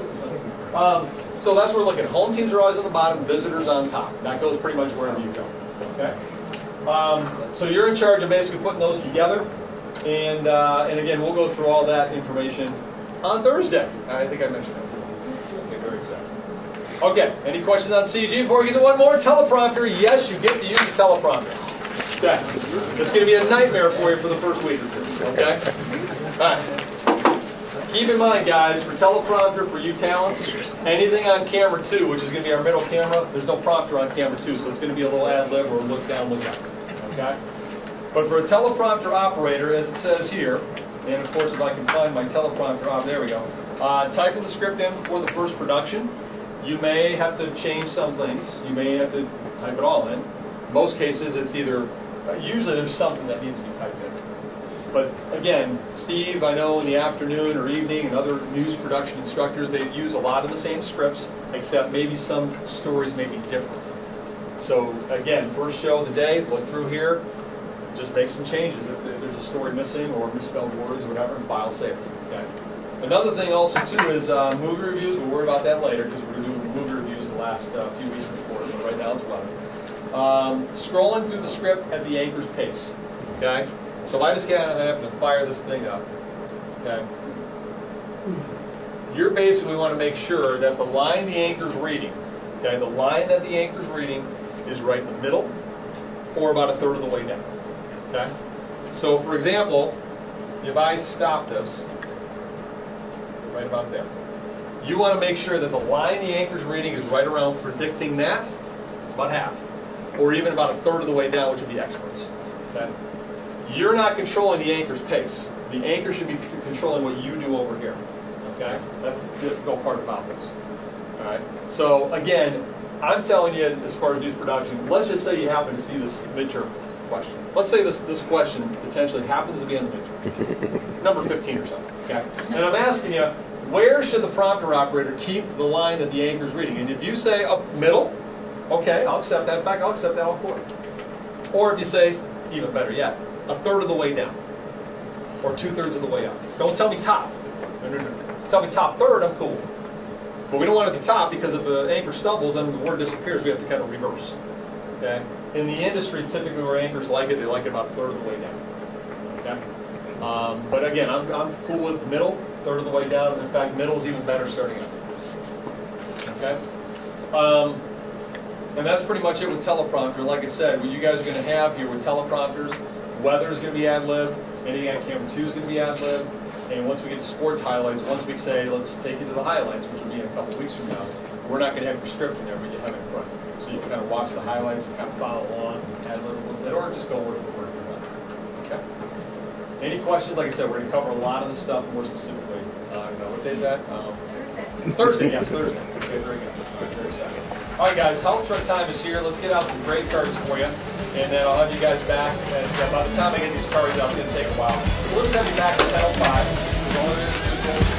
Um, so that's what we're looking at. Home teams are always on the bottom, visitors on top. That goes pretty much wherever you go. Okay. Um, so you're in charge of basically putting those together, and uh, and again, we'll go through all that information on Thursday. I think I mentioned that. Okay, very excited. Okay. Any questions on C G before we get to one more teleprompter? Yes, you get to use the teleprompter. Okay. It's going to be a nightmare for you for the first week or two. Okay? All right. Keep in mind, guys, for teleprompter, for you talents, anything on camera two, which is going to be our middle camera, there's no prompter on camera two, so it's going to be a little ad-lib or look down, look up. Okay? But for a teleprompter operator, as it says here, and of course if I can find my teleprompter op, there we go, uh, typing the script in before the first production, you may have to change some things. You may have to type it all in. In most cases, it's either usually there's something that needs to be typed in. But again, Steve, I know in the afternoon or evening and other news production instructors, they use a lot of the same scripts, except maybe some stories may be different. So again, first show of the day, look through here, just make some changes. If, if there's a story missing or misspelled words or whatever, file save it. Okay. Another thing also too is uh, movie reviews. We'll worry about that later because we're going to do movie reviews the last uh, few weeks in the quarter, but right now it's weather. Um, scrolling through the script at the anchor's pace. Okay? So if I just kind of happen to fire this thing up, okay? You're basically want to make sure that the line the anchor's reading, okay, the line that the anchor's reading is right in the middle or about a third of the way down. Okay? So for example, if I stop this right about there, you want to make sure that the line the anchor's reading is right around predicting that. It's about half. Or even about a third of the way down, which would be experts. Okay? You're not controlling the anchor's pace. The anchor should be controlling what you do over here. Okay? That's the difficult part about this. All right? So, again, I'm telling you, as far as news production, let's just say you happen to see this midterm question. Let's say this, this question potentially happens to be on the midterm. Number fifteen or something. Okay? And I'm asking you, where should the prompter operator keep the line that the anchor's reading? And if you say up middle, okay, I'll accept that. In fact, I'll accept that all for it. Or if you say, even better yet, a third of the way down. Or two-thirds of the way up. Don't tell me top. No, no, no. Tell me top third, I'm cool. But we don't want it at the top because if the anchor stumbles, then the word disappears. We have to kind of reverse. Okay? In the industry, typically where anchors like it, they like it about a third of the way down. Okay? Um, but again, I'm, I'm cool with middle, third of the way down. In fact, middle is even better starting up. Okay? Um, And that's pretty much it with teleprompter. Like I said, what you guys are going to have here with teleprompters, weather is going to be ad-lib, anything on camera two is going to be ad-lib, and once we get to sports highlights, once we say, let's take you to the highlights, which will be in a couple weeks from now, we're not going to have your script in there, but you have it in front. So you can kind of watch the highlights and kind of follow along, ad-lib a little bit, or just go word for word if you want to. Okay? Any questions? Like I said, we're going to cover a lot of the stuff more specifically. Uh, no, what day is that? Um, Thursday, yes, Thursday. Okay, very good. All right, very excited. All right, guys, Health Truck time is here. Let's get out some great cards for you, and then I'll have you guys back. And uh, by the time I get these cards out, it's going to take a while. So we'll just have you back at ten oh five.